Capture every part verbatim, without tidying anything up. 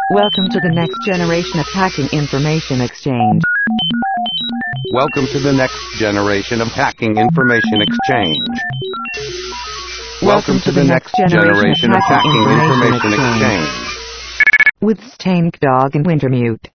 Welcome to the next generation of hacking information exchange. Welcome to the next generation of hacking information exchange. Welcome to the next generation of hacking information exchange. With Stank Dog and Wintermute.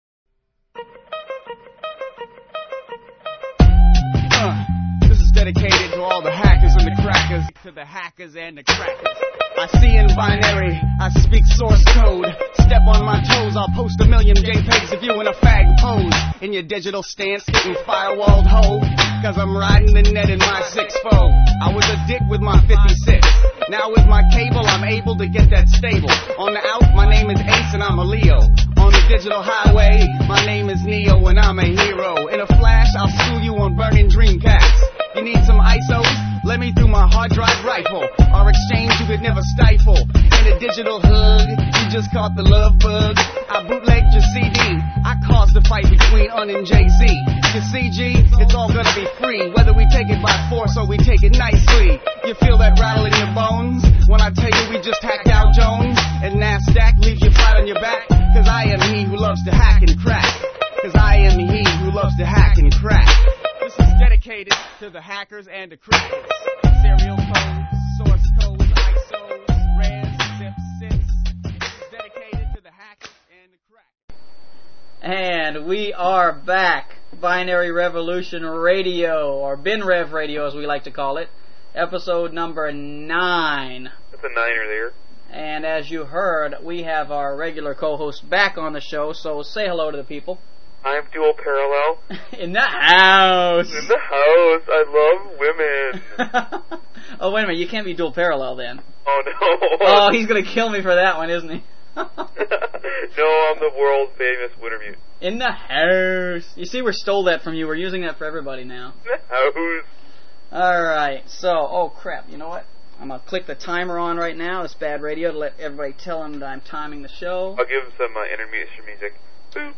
Uh, this is dedicated to all the hackers and the crackers. To the hackers and the crackers. I see in binary, I speak source code. Step on my toes, I'll post a million JPEGs of you in a fag pose. In your digital stance, getting firewalled hoe. Cause I'm riding the net in my six fold. I was a dick with my fifty-six. Now with my cable, I'm able to get that stable. On the out, my name is Ace and I'm a Leo. On the digital highway, my name is Neo and I'm a hero. In a flash, I'll school you on burning Dreamcast. You need some I S Os? Let me through my hard drive rifle. Our exchange you could never stifle. In a digital hug, you just caught the love bug. I bootlegged your C D. I caused the fight between Un and Jay-Z. You see, G, it's all gonna be free. Whether we take it by force or we take it nicely. You feel that rattle in your bones when I tell you we just hacked out Jones? And NASDAQ leaves you flat on your back. Cause I am he who loves to hack and crack. Cause I am he who loves to hack and crack. This is dedicated to the hackers and the crackers. Serial codes, source codes, I S Os, res, zip, zips. This is dedicated to the hackers and the crackers. And we are back. Binary Revolution Radio, or BinRev Radio as we like to call it. Episode number nine. That's a niner there. And as you heard, we have our regular co-host back on the show, so say hello to the people. I'm Dual Parallel. In the house! In the house. I love women. Oh, wait a minute. You can't be Dual Parallel then. Oh, no. Oh, he's going to kill me for that one, isn't he? No, I'm the world famous Wintermute. In the house. You see, we stole that from you. We're using that for everybody now. In the house. Alright, so, oh crap, you know what? I'm going to click the timer on right now. It's bad radio to let everybody tell him that I'm timing the show. I'll give him some uh, intermission music. Boop.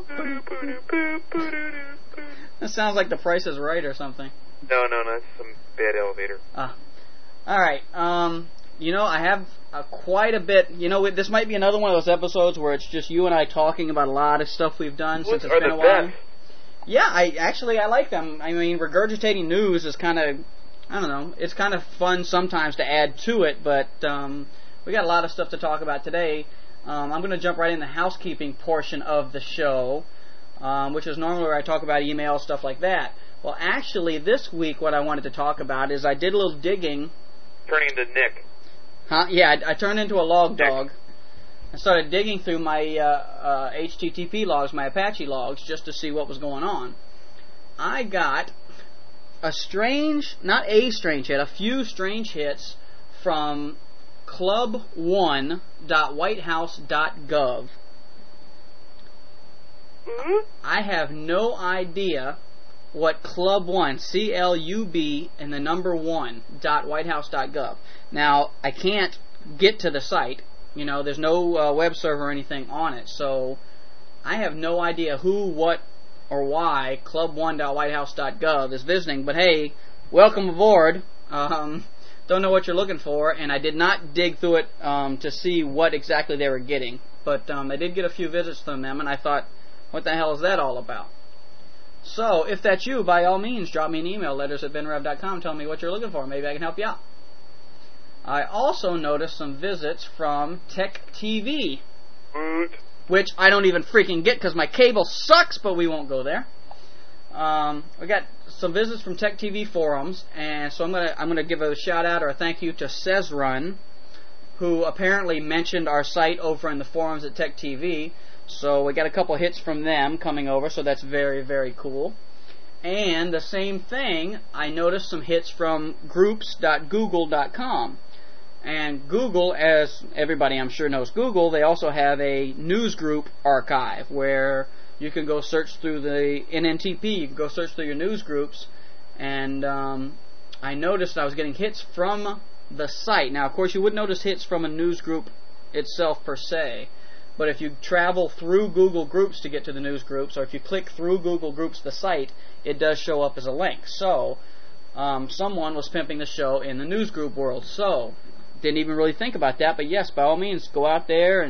That sounds like The Price is Right or something. No, no, no, it's some bad elevator. Ah. Alright, um, you know, I have uh, quite a bit, you know, this might be another one of those episodes where it's just you and I talking about a lot of stuff we've done What since it's are been the a while. best? Yeah, I actually, I like them. I mean, regurgitating news is kind of, I don't know, it's kind of fun sometimes to add to it, but um, we got a lot of stuff to talk about today. Um, I'm going to jump right in the housekeeping portion of the show, um, which is normally where I talk about email, stuff like that. Well, actually, this week what I wanted to talk about is I did a little digging. Turning into Nick. Huh? Yeah, I, I turned into a log dog. I started digging through my uh, uh, H T T P logs, my Apache logs, just to see what was going on. I got a strange, not a strange hit, a few strange hits from club one dot white house dot gov. Mm-hmm. I have no idea what Club One, C L U B, and the number one, dot white house dot gov. Now, I can't get to the site. You know, there's no uh, web server or anything on it, so I have no idea who, what, or why club one dot white house dot gov is visiting. But hey, welcome aboard. Um, don't know what you're looking for, and I did not dig through it um, to see what exactly they were getting. But um, I did get a few visits from them, and I thought, what the hell is that all about? So, if that's you, by all means, drop me an email, letters at binrev dot com, tell me what you're looking for. Maybe I can help you out. I also noticed some visits from Tech T V, Boot. which I don't even freaking get because my cable sucks, but we won't go there. Um, we got some visits from Tech T V forums, and so I'm gonna I'm gonna give a shout out or a thank you to Cezrun, who apparently mentioned our site over in the forums at Tech T V. So we got a couple hits from them coming over, so that's very, very cool. And the same thing, I noticed some hits from groups dot google dot com. And Google, as everybody I'm sure knows Google, they also have a news group archive where you can go search through the N N T P, you can go search through your news groups, and um, I noticed I was getting hits from the site. Now, of course, you wouldn't notice hits from a news group itself per se, but if you travel through Google Groups to get to the news groups, or if you click through Google Groups, the site, it does show up as a link. So, um, someone was pimping the show in the news group world. So, didn't even really think about that, but yes, by all means, go out there and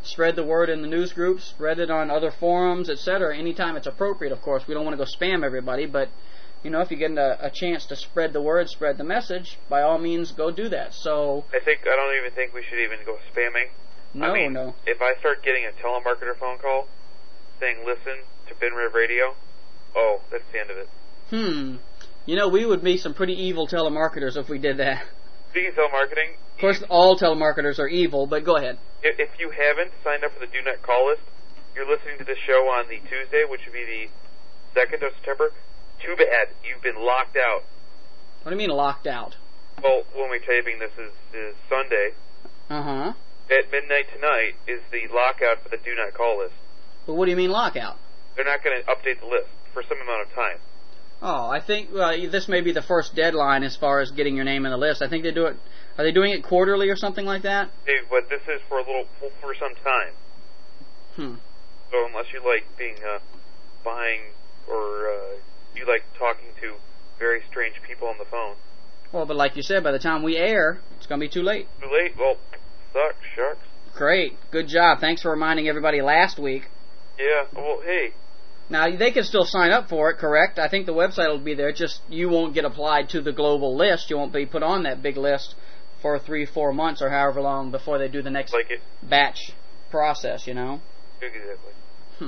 Spread the word in the news groups, spread it on other forums, et cetera. Anytime it's appropriate, of course. We don't want to go spam everybody, but you know, if you get a, a chance to spread the word, spread the message, by all means, go do that. So I think I don't even think we should even go spamming. No, I mean, no. If I start getting a telemarketer phone call saying, "Listen to BinRev Radio," oh, that's the end of it. Hmm. You know, we would be some pretty evil telemarketers if we did that. Speaking of telemarketing, Of course, all telemarketers are evil, but go ahead. if, if you haven't signed up for the Do Not Call list, you're listening to this show on the Tuesday, which would be the second of September. Too bad. You've been locked out. What do you mean locked out? Well, when we're taping this is, is Sunday. Uh-huh. At midnight tonight is the lockout for the Do Not Call list. But what do you mean lockout? They're not going to update the list for some amount of time. Oh, I think uh, this may be the first deadline as far as getting your name in the list. I think they do it. Are they doing it quarterly or something like that? Hey, but this is for a little for some time. Hmm. So unless you like being uh, buying or uh, you like talking to very strange people on the phone. Well, but like you said, by the time we air, it's going to be too late. Too late? Well, sucks, shucks. Great. Good job. Thanks for reminding everybody last week. Yeah, well, hey. Now, they can still sign up for it, correct? I think the website will be there, just you won't get applied to the global list. You won't be put on that big list for three, four months or however long before they do the next Like it. batch process, you know? Exactly. Hmm.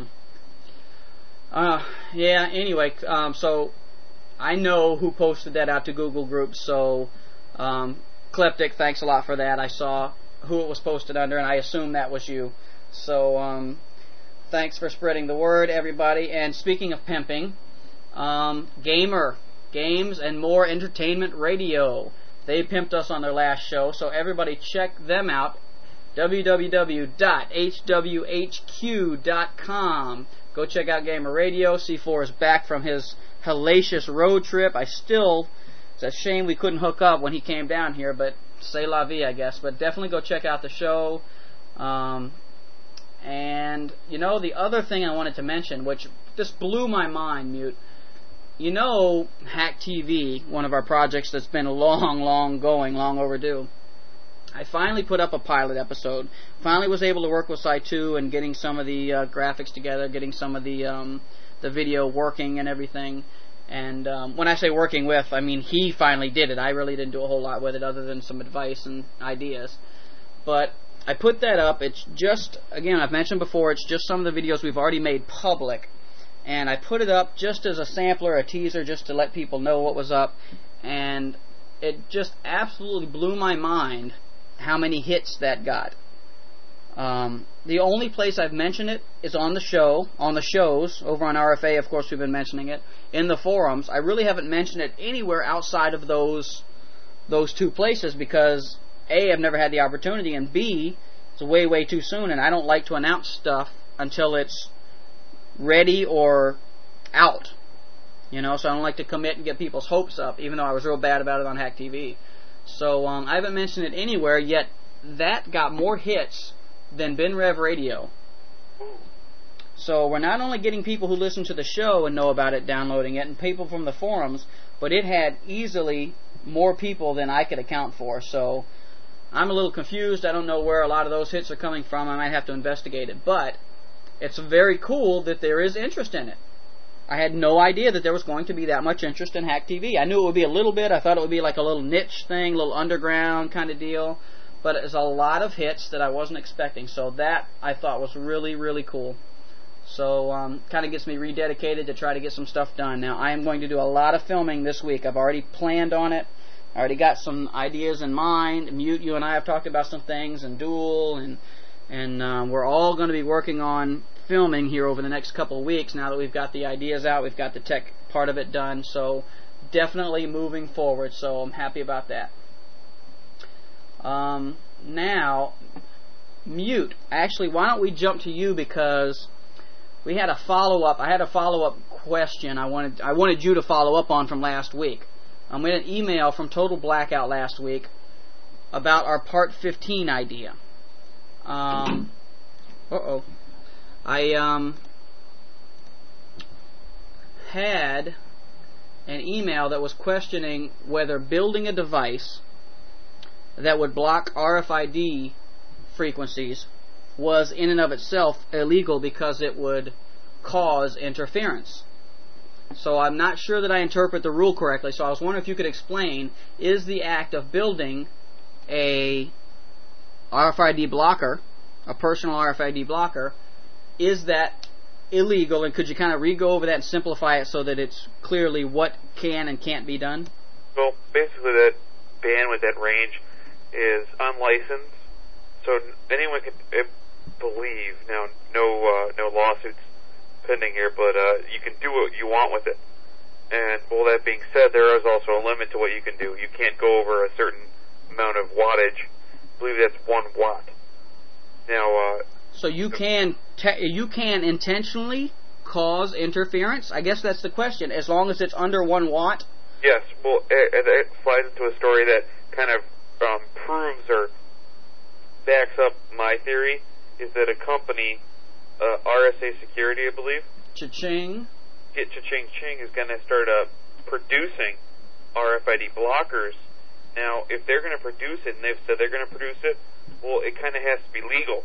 Uh, yeah, anyway, um, so I know who posted that out to Google Groups, so um, Kleptic, thanks a lot for that. I saw who it was posted under, and I assume that was you. So, um, thanks for spreading the word, everybody. And speaking of pimping, um, Gamer, Games and More Entertainment Radio. They pimped us on their last show, so everybody check them out. w w w dot h w h q dot com. Go check out Gamer Radio. C four is back from his hellacious road trip. I still, it's a shame we couldn't hook up when he came down here, but c'est la vie, I guess. But definitely go check out the show. Um, and, you know, the other thing I wanted to mention, which just blew my mind, Mute, you know, Hack T V, one of our projects that's been long, long going, long overdue. I finally put up a pilot episode. Finally was able to work with Site two and getting some of the uh, graphics together, getting some of the um, the video working and everything. And um, when I say working with, I mean he finally did it. I really didn't do a whole lot with it other than some advice and ideas. But I put that up. It's just, again, I've mentioned before, it's just some of the videos we've already made public. And I put it up just as a sampler, a teaser, just to let people know what was up. And it just absolutely blew my mind how many hits that got. Um, the only place I've mentioned it is on the show, on the shows, over on R F A, of course we've been mentioning it, in the forums. I really haven't mentioned it anywhere outside of those those two places because A, I've never had the opportunity, and B, it's way, way too soon, and I don't like to announce stuff until it's ready or out. You know, so I don't like to commit and get people's hopes up, even though I was real bad about it on Hack T V. So um, I haven't mentioned it anywhere, yet that got more hits than BinRev Radio. So we're not only getting people who listen to the show and know about it, downloading it, and people from the forums, but it had easily more people than I could account for. So I'm a little confused. I don't know where a lot of those hits are coming from. I might have to investigate it. But it's very cool that there is interest in it. I had no idea that there was going to be that much interest in Hack T V. I knew it would be a little bit. I thought it would be like a little niche thing, a little underground kind of deal. But it's a lot of hits that I wasn't expecting. So that I thought was really, really cool. So um, kind of gets me rededicated to try to get some stuff done. Now, I am going to do a lot of filming this week. I've already planned on it. I already got some ideas in mind. Mute, you and I have talked about some things, and Duel, and, and um, we're all going to be working on filming here over the next couple of weeks now that we've got the ideas out, we've got the tech part of it done, so definitely moving forward, so I'm happy about that. Um, now, Mute, actually, why don't we jump to you, because we had a follow-up, I had a follow-up question I wanted I wanted you to follow up on from last week. Um, we had an email from Total Blackout last week about our Part fifteen idea. Um, uh-oh. I um, had an email that was questioning whether building a device that would block R F I D frequencies was in and of itself illegal because it would cause interference. So I'm not sure that I interpret the rule correctly, so I was wondering if you could explain, is the act of building a R F I D blocker, a personal R F I D blocker, is that illegal, and could you kind of re-go over that and simplify it so that it's clearly what can and can't be done? Well, basically that bandwidth, that range, is unlicensed, so anyone can uh, believe, now no uh, no lawsuits pending here, but uh, you can do what you want with it. And, well, that being said, there is also a limit to what you can do. You can't go over a certain amount of wattage. I believe that's one watt. Now, uh... So you can te- you can intentionally cause interference? I guess that's the question. As long as it's under one watt? Yes. Well, it, it slides into a story that kind of um, proves or backs up my theory, is that a company, uh, R S A Security, I believe, Cha-ching. Get Cha-ching Ching is going to start uh, producing R F I D blockers. Now, if they're going to produce it, and they've said they're going to produce it, well, it kind of has to be legal.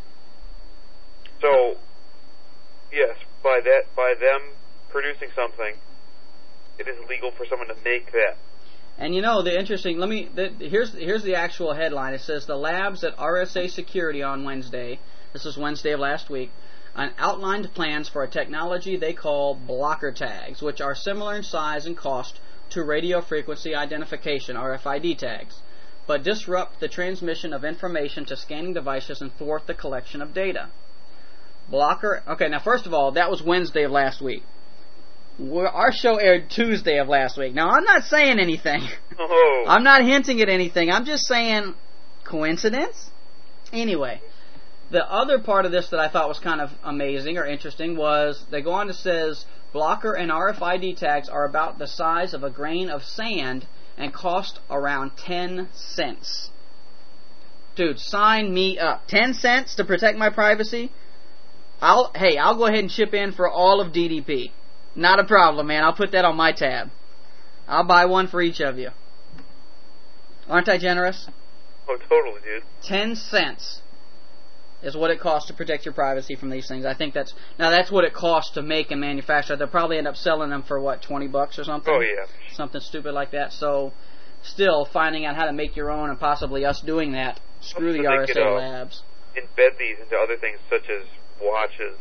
So, yes, by that, by them producing something, it is legal for someone to make that. And you know, the interesting, let me, the, here's here's the actual headline. It says, the labs at R S A Security on Wednesday, this is Wednesday of last week, and outlined plans for a technology they call blocker tags, which are similar in size and cost to radio frequency identification, R F I D tags, but disrupt the transmission of information to scanning devices and thwart the collection of data. Blocker, okay, now first of all, that was Wednesday of last week. We're, our show aired Tuesday of last week. Now, I'm not saying anything. Oh. I'm not hinting at anything. I'm just saying, coincidence? Anyway, the other part of this that I thought was kind of amazing or interesting was they go on to says, blocker and R F I D tags are about the size of a grain of sand and cost around ten cents. Dude, sign me up. ten cents to protect my privacy? I'll hey, I'll go ahead and chip in for all of D D P. Not a problem, man. I'll put that on my tab. I'll buy one for each of you. Aren't I generous? Oh, totally, dude. ten cents is what it costs to protect your privacy from these things. I think that's, now that's what it costs to make and manufacture. They'll probably end up selling them for, what, twenty bucks or something? Oh, yeah. Something stupid like that. So, still, finding out how to make your own and possibly us doing that, screw So the R S A could, uh, labs. Embed these into other things such as watches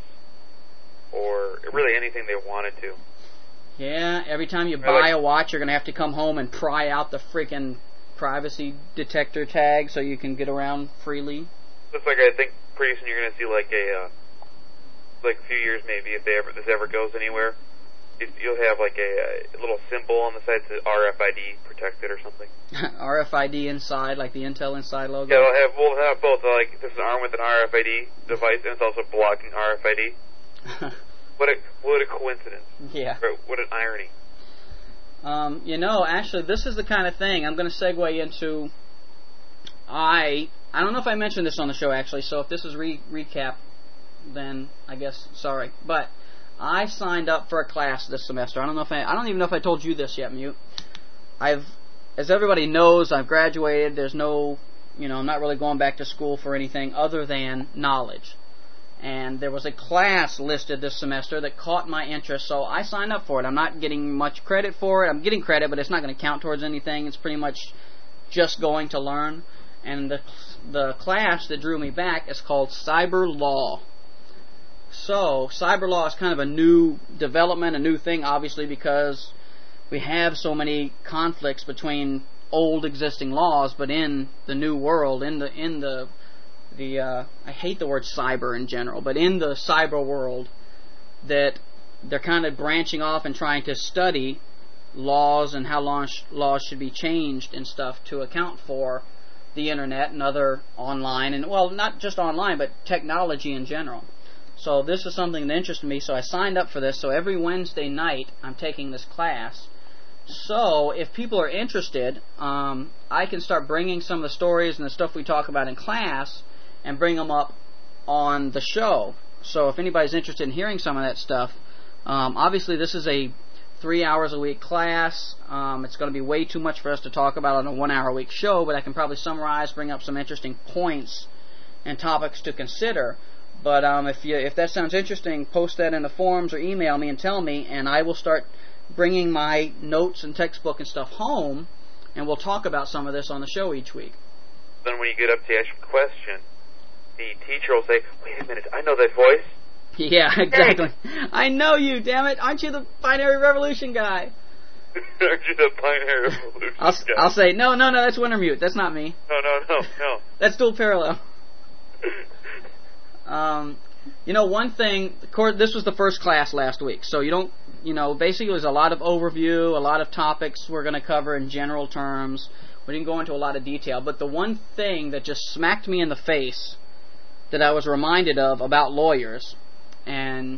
or really anything they wanted to. Yeah, every time you I buy like- a watch, you're going to have to come home and pry out the freaking privacy detector tag so you can get around freely. Looks like I think pretty soon you're going to see like a, uh, like a few years maybe if they ever, this ever goes anywhere, it, you'll have like a, a little symbol on the side that says R F I D protected or something. R F I D inside, like the Intel inside logo. Yeah, we'll have, we'll have both, like this is armed with an R F I D device and it's also blocking R F I D. What a, what a coincidence. Yeah. Or what an irony. Um, you know, actually, this is the kind of thing I'm going to segue into. I I don't know if I mentioned this on the show, actually, so if this is re- recap, then I guess, sorry. But I signed up for a class this semester. I don't know if I, I don't even know if I told you this yet, Mute. I've, as everybody knows, I've graduated. There's no, you know, I'm not really going back to school for anything other than knowledge. And there was a class listed this semester that caught my interest, so I signed up for it. I'm not getting much credit for it. I'm getting credit, but it's not going to count towards anything. It's pretty much just going to learn. And the the class that drew me back is called Cyber Law. So, cyber law is kind of a new development, a new thing, obviously, because we have so many conflicts between old existing laws, but in the new world, in the in the the uh, I hate the word cyber in general, but in the cyber world, that they're kind of branching off and trying to study laws and how laws laws should be changed and stuff to account for the internet and other online, and well, not just online, but technology in general. So this is something that interested me, so I signed up for this. So every Wednesday night I'm taking this class. So if people are interested, um, I can start bringing some of the stories and the stuff we talk about in class and bring them up on the show. So if anybody's interested in hearing some of that stuff, um, obviously this is a three hours a week class. Um, it's going to be way too much for us to talk about on a one hour a week show, but I can probably summarize, bring up some interesting points and topics to consider. But um, if you if that sounds interesting, post that in the forums or email me and tell me, and I will start bringing my notes and textbook and stuff home, and we'll talk about some of this on the show each week. Then when you get up to ask a question, the teacher will say, wait a minute, I know that voice. Yeah, exactly. I know you, damn it. Aren't you the Binary Revolution guy? Aren't you the Binary Revolution I'll, guy? I'll say, no, no, no, that's Wintermute. That's not me. No, no, no, no. That's Dual Parallel. um, you know, one thing, of course, this was the first class last week, so you don't, you know, basically it was a lot of overview, a lot of topics we're going to cover in general terms. We didn't go into a lot of detail, but the one thing that just smacked me in the face that I was reminded of about lawyers and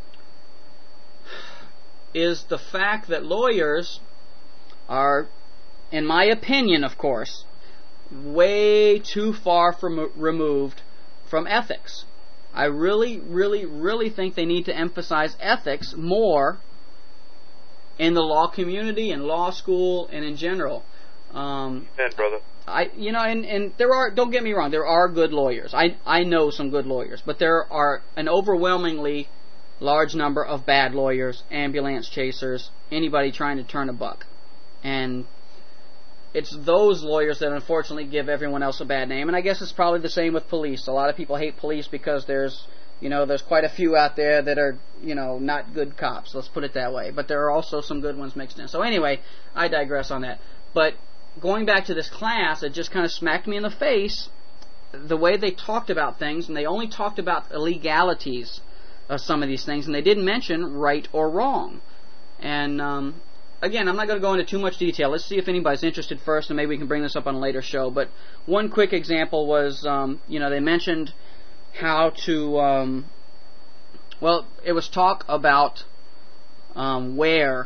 is the fact that lawyers are, in my opinion, of course, way too far from removed from ethics. I really, really, really think they need to emphasize ethics more in the law community, in law school, and in general. Um, Amen, brother. I, you know, and, and there are, don't get me wrong, there are good lawyers. I, I know some good lawyers, but there are an overwhelmingly large number of bad lawyers, ambulance chasers, anybody trying to turn a buck. And it's those lawyers that unfortunately give everyone else a bad name. And I guess it's probably the same with police. A lot of people hate police because there's, you know, there's quite a few out there that are, you know, not good cops. Let's put it that way. But there are also some good ones mixed in. So anyway, I digress on that. But going back to this class, it just kind of smacked me in the face the way they talked about things, and they only talked about illegalities of some of these things, and they didn't mention right or wrong. And um, again, I'm not going to go into too much detail. Let's see if anybody's interested first, and maybe we can bring this up on a later show. But one quick example was, um, you know, they mentioned how to, um, well, it was talk about um, where,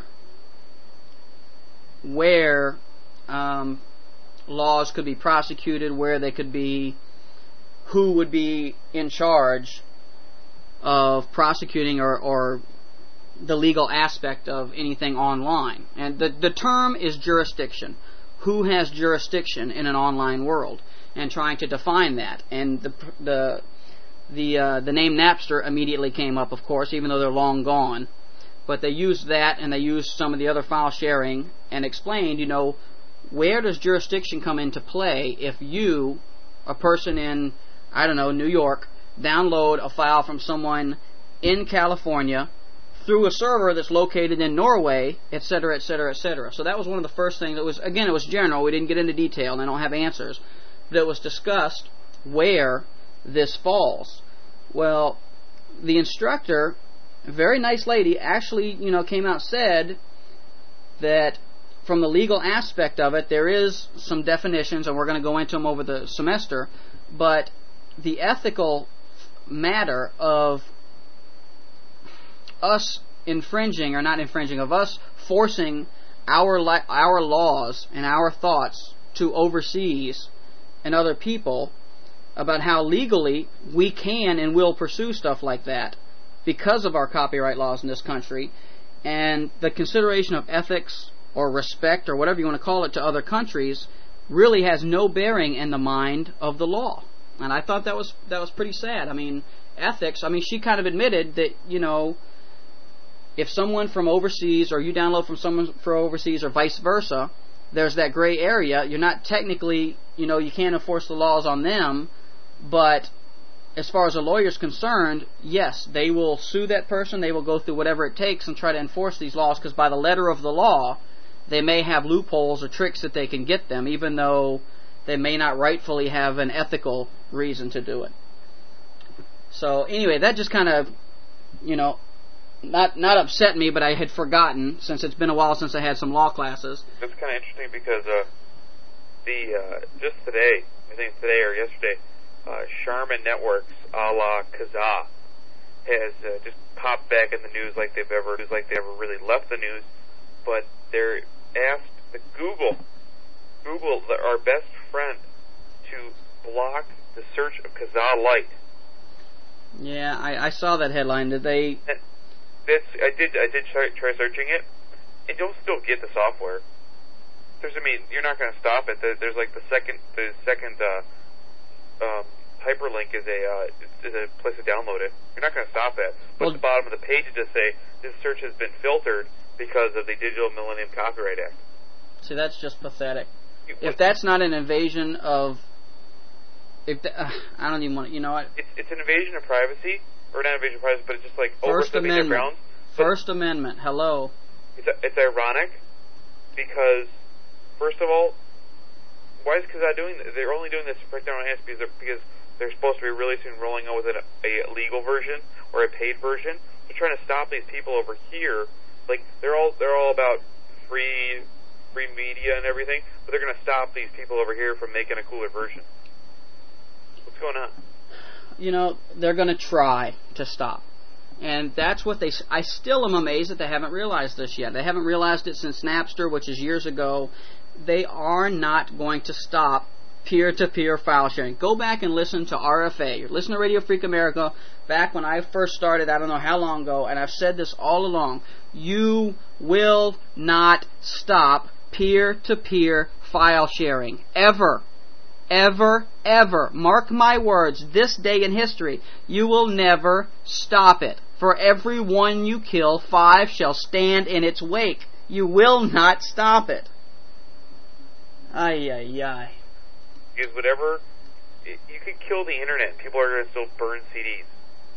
where um, laws could be prosecuted, where they could be, who would be in charge of prosecuting or, or the legal aspect of anything online. And the, the term is jurisdiction. Who has jurisdiction in an online world? And trying to define that. And the the the uh, the name Napster immediately came up, of course, even though they're long gone. But they used that, and they used some of the other file sharing and explained, you know, where does jurisdiction come into play if you, a person in, I don't know, New York, download a file from someone in California through a server that's located in Norway, et cetera, et cetera, et cetera. So that was one of the first things that was, again, it was general. We didn't get into detail, and I don't have answers. That was discussed where this falls. Well, the instructor, a very nice lady, actually, you know, came out and said that from the legal aspect of it, there is some definitions, and we're going to go into them over the semester, but the ethical matter of us infringing, or not infringing, of us forcing our li- our laws and our thoughts to overseas and other people about how legally we can and will pursue stuff like that because of our copyright laws in this country, and the consideration of ethics or respect or whatever you want to call it to other countries really has no bearing in the mind of the law. And I thought that was that was pretty sad. I mean, ethics, I mean, she kind of admitted that, you know, if someone from overseas, or you download from someone from overseas, or vice versa, there's that gray area. You're not technically, you know, you can't enforce the laws on them, but as far as a lawyer's concerned, yes, they will sue that person, they will go through whatever it takes and try to enforce these laws, because by the letter of the law, they may have loopholes or tricks that they can get them, even though they may not rightfully have an ethical reason to do it. So anyway, that just kind of, you know, not not upset me, but I had forgotten, since it's been a while since I had some law classes. It's kind of interesting because uh, the uh, just today, I think today or yesterday, uh, Charmin Networks, a la Kazaa, has uh, just popped back in the news like they've ever, it's like they ever really left the news. But they're asked the Google, Google, the, our best friend, to block the search of Kazaa Lite. Yeah, I, I saw that headline. Did they? And that's, I did. I did try, try searching it, and you'll still get the software. There's, I mean, you're not going to stop it. There's like the second, the second uh, um, hyperlink is a uh, is a place to download it. You're not going to stop that. But Well, at the bottom of the page, it just say this search has been filtered because of the Digital Millennium Copyright Act. See, that's just pathetic. You- If that's not an invasion of, if the, uh, I don't even want to, you know what? It's it's an invasion of privacy, or not invasion of privacy, but it's just like First overstepping their Amendment. bounds. First Amendment. Hello. It's it's ironic because, first of all, why is Kazaa doing this? They're only doing this to protect their own ass because they're, because they're supposed to be really soon rolling out with a, a legal version or a paid version. They're trying to stop these people over here. Like they're all they're all about free free media and everything, but they're going to stop these people over here from making a cooler version. What's going on? You know, they're going to try to stop. And that's what they... I still am amazed that they haven't realized this yet. They haven't realized it since Napster, which is years ago. They are not going to stop peer-to-peer file sharing. Go back and listen to R F A. Listen to Radio Freak America back when I first started, I don't know how long ago, and I've said this all along. You will not stop peer-to-peer file sharing. Ever. Ever, ever. Mark my words, this day in history, you will never stop it. For every one you kill, five shall stand in its wake. You will not stop it. Ay, ay, ay. Because whatever, you can kill the internet and people are going to still burn C Ds.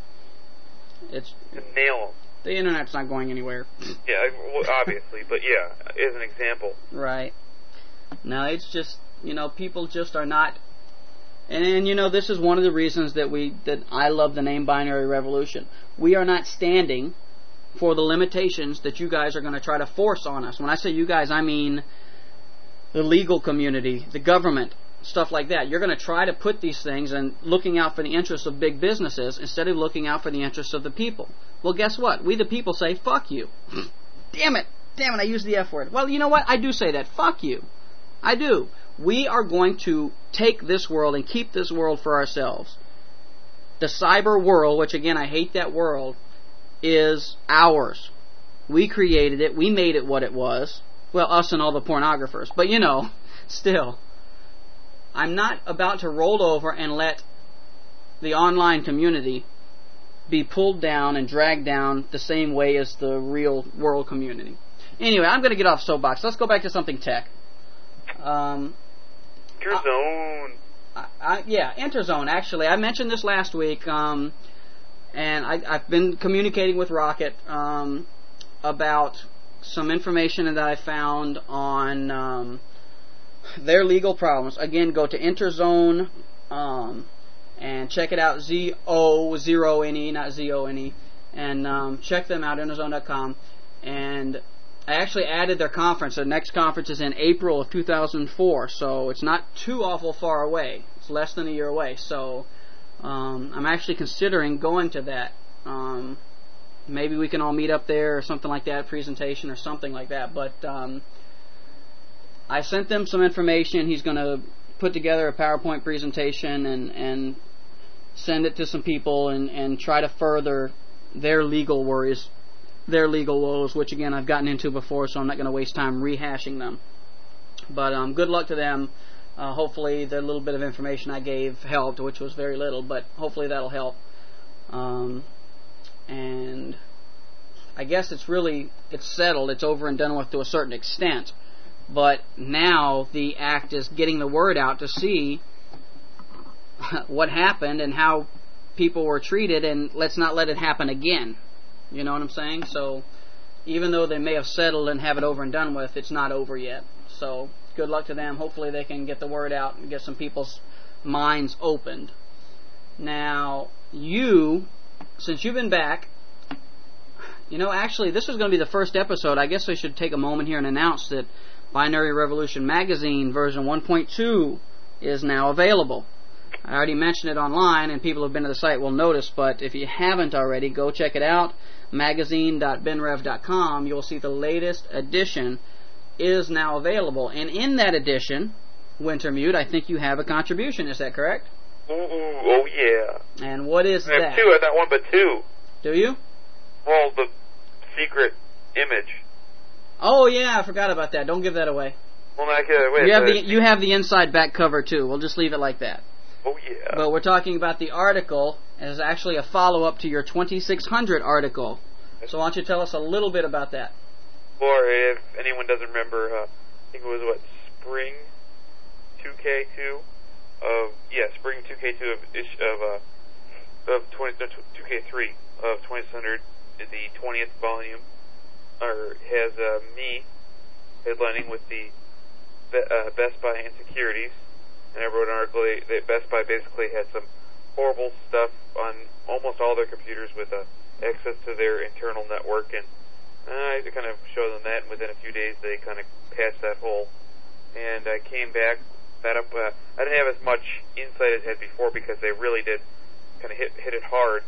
It's To nail them. the internet's not going anywhere. Yeah, well, obviously, but yeah, as an example. Right. No, it's just, you know, people just are not. And, and you know, this is one of the reasons that we that I love the name Binary Revolution. We are not standing for the limitations that you guys are going to try to force on us. When I say you guys, I mean the legal community, the government, stuff like that. You're going to try to put these things and looking out for the interests of big businesses instead of looking out for the interests of the people. Well, guess what? We the people say, fuck you. Damn it. Damn it, I used the F word. Well, you know what? I do say that. Fuck you. I do. We are going to take this world and keep this world for ourselves. The cyber world, which again, I hate that world, is ours. We created it. We made it what it was. Well, us and all the pornographers. But you know, still, I'm not about to roll over and let the online community be pulled down and dragged down the same way as the real world community. Anyway, I'm going to get off soapbox. Let's go back to something tech. Um, Interzone. I, I, yeah, Interzone, actually. I mentioned this last week, um, and I, I've been communicating with Rocket um, about some information that I found on um, their legal problems. Again, go to Interzone um, and check it out, Z O zero N E, not Z O N E, and um, check them out, interzone dot com. And I actually added their conference. Their next conference is in April of two thousand four, so it's not too awful far away. It's less than a year away, so um, I'm actually considering going to that. Um, maybe we can all meet up there or something like that, presentation or something like that. But um, I sent them some information. He's going to put together a PowerPoint presentation and, and send it to some people and, and try to further their legal worries, their legal woes, which again I've gotten into before, so I'm not going to waste time rehashing them. But um, good luck to them. Uh, hopefully the little bit of information I gave helped, which was very little, but hopefully that'll help. Um, and I guess it's really, it's settled, it's over and done with to a certain extent. But now the act is getting the word out to see what happened and how people were treated, and let's not let it happen again. You know what I'm saying? So even though they may have settled and have it over and done with, it's not over yet. So good luck to them. Hopefully they can get the word out and get some people's minds opened. Now, you, since you've been back, you know, actually this was going to be the first episode. I guess I should take a moment here and announce that Binary Revolution Magazine version one point two is now available. I already mentioned it online, and people who have been to the site will notice, but if you haven't already, go check it out, magazine dot ben rev dot com. You'll see the latest edition is now available. And in that edition, Wintermute, I think you have a contribution. Is that correct? Ooh, ooh, oh yeah. And what is I have that? two, I got one but two. Do you? Well, the secret image. Oh, yeah, I forgot about that. Don't give that away. Well, not, uh, wait, You have uh, the you have the inside back cover, too. We'll just leave it like that. Oh, yeah. But we're talking about the article as actually a follow-up to your twenty-six hundred article. So why don't you tell us a little bit about that? Or if anyone doesn't remember, uh, I think it was, what, Spring two K two? Of, yeah, Spring two K two of, ish, of, uh, of twenty, no, two K three of twenty-six hundred, the twentieth volume, or has uh, me headlining with the uh, Best Buy Insecurities. And I wrote an article that Best Buy basically had some horrible stuff on almost all their computers with uh, access to their internal network, and uh, I kind of showed them that, and within a few days they kind of patched that hole. And I came back, that up. Uh, I didn't have as much insight as I had before because they really did kind of hit hit it hard.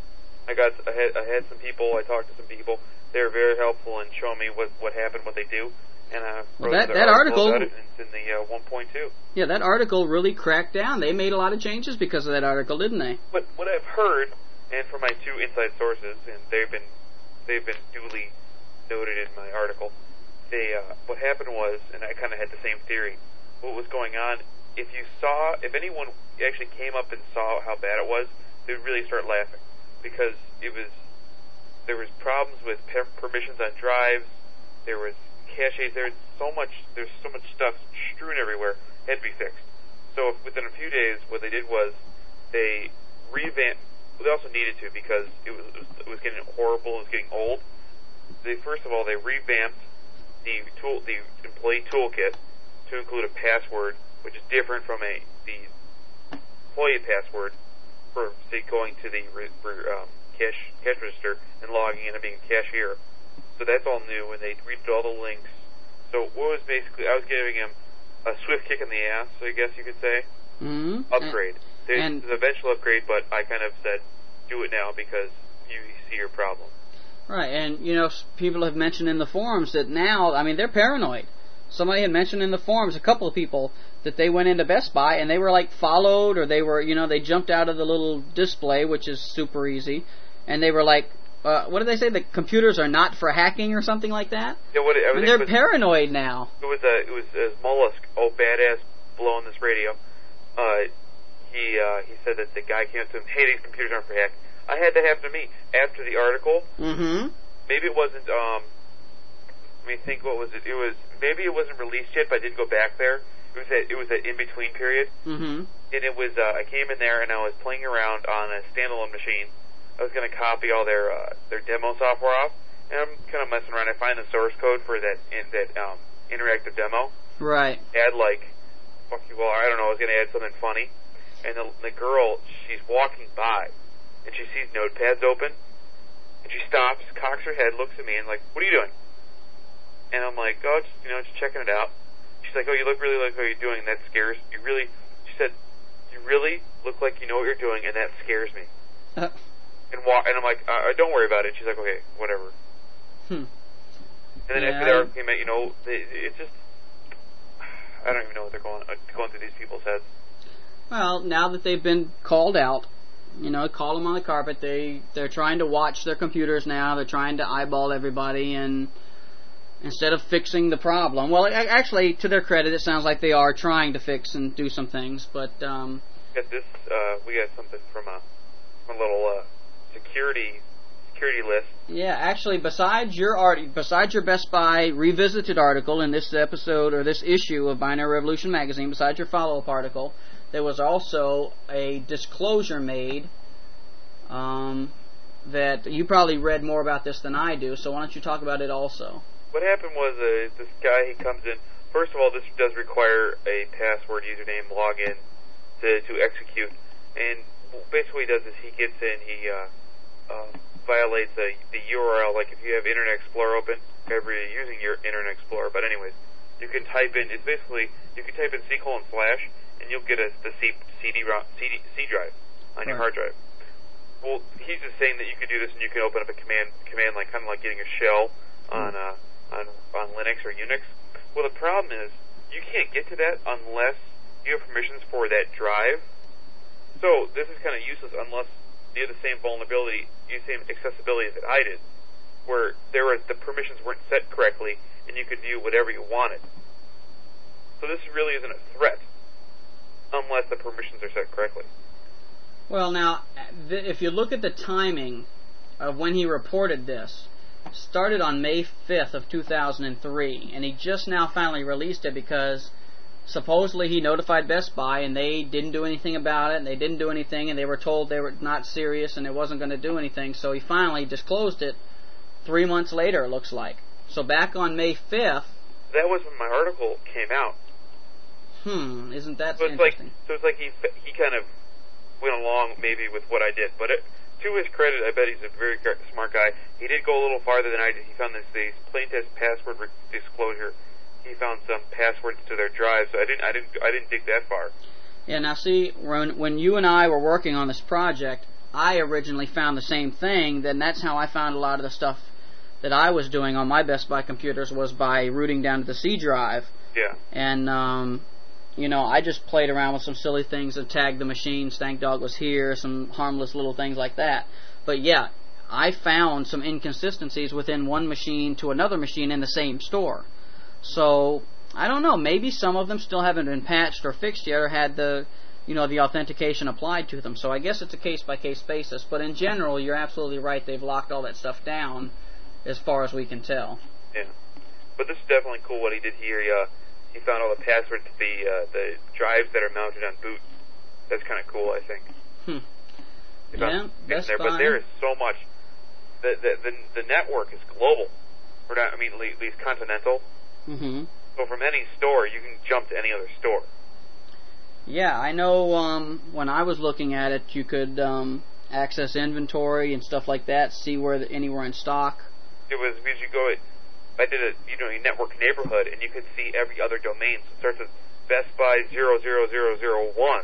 I got I had, I had some people, I talked to some people. They were very helpful in showing me what what happened, what they do. And uh, well, that, that article, about it, and it's in the uh, one point two. Yeah, that article really cracked down. They made a lot of changes because of that article, didn't they? What what I've heard, and from my two inside sources, and they've been they've been duly noted in my article. They uh, what happened was, and I kind of had the same theory. What was going on? If you saw, if anyone actually came up and saw how bad it was, they would really start laughing because it was there was problems with per- permissions on drives. There was caches, there's so much there's so much stuff strewn everywhere, had to be fixed. So within a few days, what they did was they revamped. They also needed to because it was it was, it was getting horrible, it was getting old. They first of all they revamped the tool the employee toolkit to include a password, which is different from a the employee password for say going to the for, um, cash cash register and logging in and being a cashier. So that's all new, and they redid all the links. So what was basically, I was giving him a swift kick in the ass, I guess you could say. Mm-hmm. Upgrade. There's and an eventual upgrade, but I kind of said, do it now because you see your problem. Right, and, you know, people have mentioned in the forums that now, I mean, they're paranoid. Somebody had mentioned in the forums, a couple of people, that they went into Best Buy and they were, like, followed, or they were, you know, they jumped out of the little display, which is super easy, and they were, like, Uh, what did they say? The computers are not for hacking or something like that? Yeah, what, I mean, they're was, paranoid now. It was a, it was a mollusk, oh badass, blowing this radio. Uh, he uh, he said that the guy came up to him, hey, these computers aren't for hacking. I had that happen to me after the article. Mm-hmm. Maybe it wasn't. Um, let me think. What was it? It was maybe it wasn't released yet, but I did go back there. It was that it was that in between period. Mm-hmm. And it was. Uh, I came in there and I was playing around on a standalone machine. I was going to copy all their uh, their demo software off, and I'm kind of messing around. I find the source code for that in, that um, interactive demo. Right. Add like, fuck you all. I don't know. I was going to add something funny, and the, the girl, she's walking by, and she sees notepads open, and she stops, cocks her head, looks at me, and like, what are you doing? And I'm like, oh, just you know, just checking it out. She's like, oh, you look really like what you're doing. That scares you. Really? She said, you really look like you know what you're doing, and that scares me. Uh. And walk, and I'm like, uh, don't worry about it. She's like, okay, whatever. Hmm. And then yeah. after that came out, you know, it, it's just, I don't even know what they're going, uh, going through these people's heads. Well, now that they've been called out, you know, call them on the carpet. They they're trying to watch their computers now. They're trying to eyeball everybody, and instead of fixing the problem, well, actually, to their credit, it sounds like they are trying to fix and do some things. But um, we got this. Uh, we got something from a, from a little. Uh, Security, security list. Yeah, actually, besides your art, besides your Best Buy revisited article in this episode or this issue of Binary Revolution magazine, besides your follow-up article, there was also a disclosure made. Um, that you probably read more about this than I do. So why don't you talk about it also? What happened was uh, this guy. He comes in. First of all, this does require a password, username, login to to execute, and basically what he does is he gets in. He uh, Uh, violates a, the U R L. Like if you have Internet Explorer open, whenever you're using your Internet Explorer. But anyways, you can type in. It's basically you can type in C colon slash, and you'll get a the C, CD, CD C drive on right. your hard drive. Well, he's just saying that you can do this, and you can open up a command command like kind of like getting a shell on uh, on on Linux or Unix. Well, the problem is you can't get to that unless you have permissions for that drive. So this is kind of useless unless you have the same vulnerability, you have the same accessibility that I did, where there were the permissions weren't set correctly, and you could view whatever you wanted. So this really isn't a threat. unless the permissions are set correctly. Well, now, th- if you look at the timing of when he reported this, started on May fifth of two thousand three, and he just now finally released it because supposedly he notified Best Buy and they didn't do anything about it, and they didn't do anything, and they were told they were not serious and it wasn't going to do anything, so he finally disclosed it three months later, it looks like. So back on May fifth... That was when my article came out. Hmm, isn't that so it's interesting? Like, so it's like he he kind of went along maybe with what I did, but it, to his credit, I bet he's a very smart guy. He did go a little farther than I did. He found this, this plain text password re- disclosure. He found some passwords to their drive, so I didn't I didn't I didn't dig that far. Yeah, now see, when when you and I were working on this project, I originally found the same thing. Then that's how I found a lot of the stuff that I was doing on my Best Buy computers was by rooting down to the C drive. Yeah. And um, you know, I just played around with some silly things and tagged the machine. Stank Dog was here, some harmless little things like that. But yeah, I found some inconsistencies within one machine to another machine in the same store. So I don't know. Maybe some of them still haven't been patched or fixed yet, or had the, you know, the authentication applied to them. So I guess it's a case-by-case basis. But in general, you're absolutely right. They've locked all that stuff down, as far as we can tell. Yeah, but this is definitely cool what he did here. He, uh, he found all the passwords to the uh, the drives that are mounted on boot. That's kind of cool, I think. Hmm. Yeah, Best there, Buy. But there is so much. The the the, the network is global. Or not, I mean, at least continental. Mm-hmm. So from any store, you can jump to any other store. Yeah, I know. Um, when I was looking at it, you could um, access inventory and stuff like that, see where the, anywhere in stock. It was because you go. I did a you know a network neighborhood, and you could see every other domain. So it starts with Best Buy zero zero zero zero one,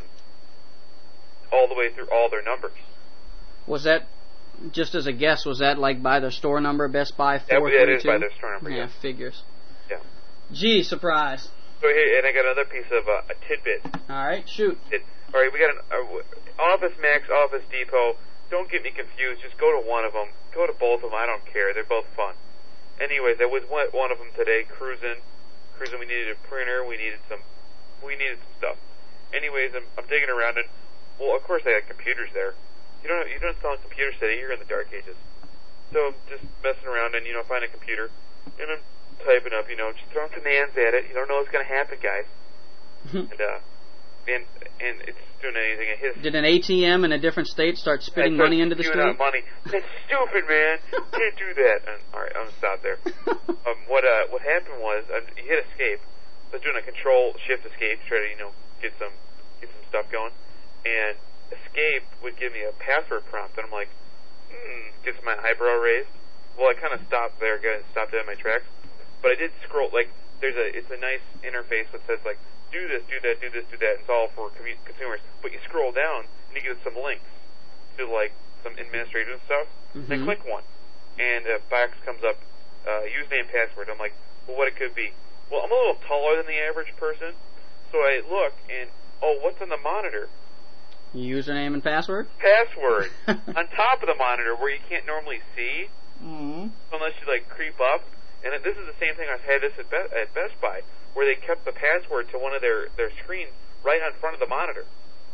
all the way through all their numbers. Was that, just as a guess, was that like by their store number, Best Buy four thirty-two? That, that is by their store number. Yeah, Yeah, figures. Yeah. Gee, surprise. So here, and I got another piece of uh, a tidbit. All right, shoot. It, all right, we got an uh, Office Max, Office Depot. Don't get me confused. Just go to one of them. Go to both of them. I don't care. They're both fun. Anyways, I was one one of them today. Cruising, cruising. We needed a printer. We needed some. We needed some stuff. Anyways, I'm, I'm digging around, and well, of course, they had computers there. You don't you don't install computers today. You're in the dark ages. So I'm just messing around and you know find a computer, and I'm typing up. You know, just throwing commands at it. You don't know what's going to happen, guys. and uh, and and it's doing anything. It hits. Did an A T M in a different state start spitting money into the street? Money. That's stupid, man. Can't do that. And, all right, I'm gonna stop there. um, what uh, what happened was uh, you hit escape. I was doing a control shift escape to try to you know get some get some stuff going, and escape would give me a password prompt, and I'm like, hmm, gets my eyebrow raised. Well, I kind of stopped there, got stopped dead in my tracks, but I did scroll. Like, there's a it's a nice interface that says like, do this, do that, do this, do that. It's all for commu- consumers. But you scroll down and you get some links to like some administrative stuff. Mm-hmm. Then click one, and a box comes up, uh, username, password. I'm like, well, what it could be? Well, I'm a little taller than the average person, so I look and oh, what's on the monitor? Username and password? Password on top of the monitor where you can't normally see mm-hmm. unless you like creep up. And this is the same thing I've had this at, Be- at Best Buy, where they kept the password to one of their, their screens right in front of the monitor,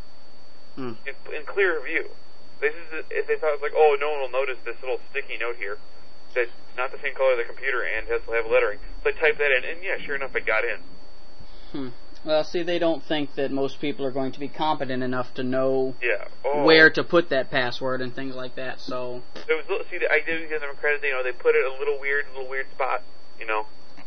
mm. in, in clear view. This is if they thought it was like, oh, no one will notice this little sticky note here that's not the same color as the computer and has to have lettering. So I typed that in, and yeah, sure enough, it got in. Hmm. Well, see, they don't think that most people are going to be competent enough to know yeah. oh. where to put that password and things like that. So, it was see, I did give them credit. You know, they put it a little weird, a little weird spot. You know.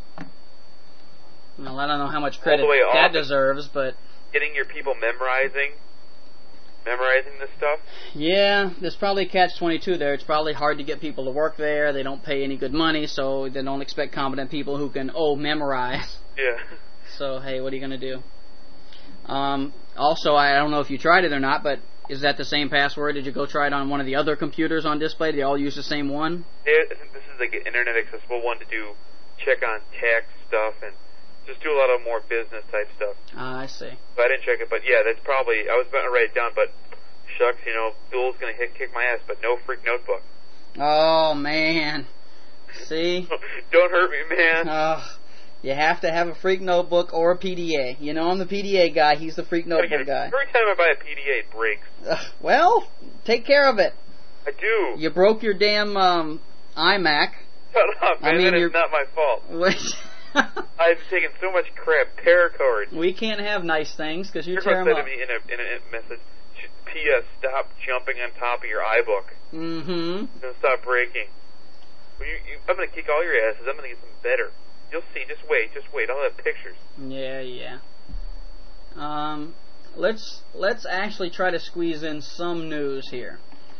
Well, I don't know how much credit All the way that off. deserves, but Getting your people memorizing, memorizing this stuff. yeah, there's probably a catch twenty-two there. It's probably hard to get people to work there. They don't pay any good money, so they don't expect competent people who can oh memorize. Yeah. So, hey, what are you going to do? Um, also, I don't know if you tried it or not, but is that the same password? Did you go try it on one of the other computers on display? Did they all use the same one? I think this is like an internet accessible one to do check on tax stuff and just do a lot of more business type stuff. Ah, I see. So I didn't check it, but yeah, that's probably, I was about to write it down, but shucks, you know, Bill's going to hit kick my ass, but no freak notebook. Oh, man. See? Don't hurt me, man. Uh, You have to have a Freak Notebook or a P D A. You know I'm the P D A guy. He's the Freak Notebook guy. Every time I buy a P D A, it breaks. Uh, well, take care of it. I do. You broke your damn um, iMac. Shut up, man. I mean, that you're... is not my fault. I've taken so much crap. Paracord. We can't have nice things because you You're tear them said up. to me in a, in a message, P S Stop jumping on top of your iBook. Mm-hmm. Don't stop breaking. Well, you, you, I'm going to kick all your asses. I'm going to get some better. You'll see. Just wait. Just wait. I'll have pictures. Yeah, yeah. Um, let's let's actually try to squeeze in some news here.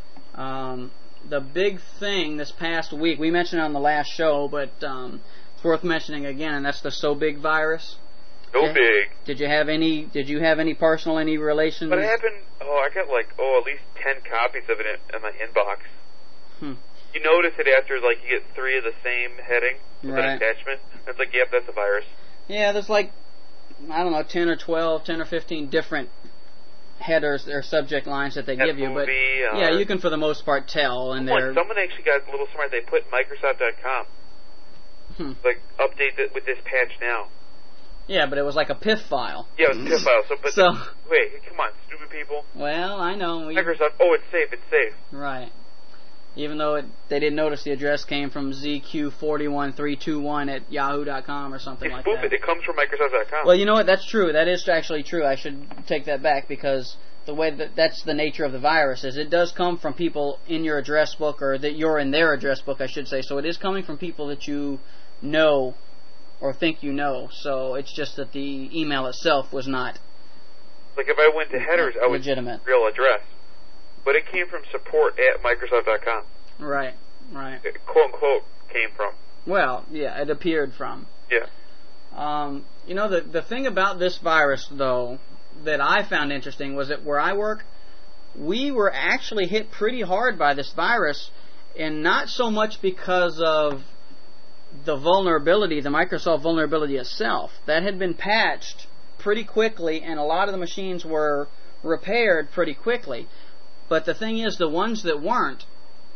Um, the big thing this past week, we mentioned it on the last show, but um, it's worth mentioning again, and that's the So Big virus. So did, big. Did you have any? Did you have any personal, any relations? What happened? Oh, I got like oh at least ten copies of it in, in my inbox. Hmm. You notice it after like you get three of the same heading with Right. an attachment. It's like, yep, that's a virus. Yeah, there's like I don't know, ten or twelve, ten or fifteen different headers or subject lines that they That give you, but movie, uh, yeah, you can for the most part tell, and Someone, they're someone actually got a little smart. They put Microsoft dot com hmm. like update it with this patch now. Yeah, but it was like a P I F file. Yeah, it was a P I F file. So, but So- wait, come on, stupid people. Well, I know. We, Microsoft, oh, it's safe. It's safe. right. Even though it, they didn't notice the address came from Z Q four one three two one at yahoo dot com or something They like spoof that. it. It comes from Microsoft dot com. Well, you know what? That's true. That is actually true. I should take that back because the way that that's the nature of the virus is it does come from people in your address book or that you're in their address book, I should say. So it is coming from people that you know or think you know. So it's just that the email itself was not Like if I went to headers, I would legitimate. real address. But it came from support at Microsoft dot com. Right, right. It, quote unquote came from. Well, yeah, it appeared from. Yeah. Um, you know, the the thing about this virus, though, that I found interesting was that where I work, we were actually hit pretty hard by this virus, and not so much because of the vulnerability, the Microsoft vulnerability itself. That had been patched pretty quickly, and a lot of the machines were repaired pretty quickly. But the thing is, the ones that weren't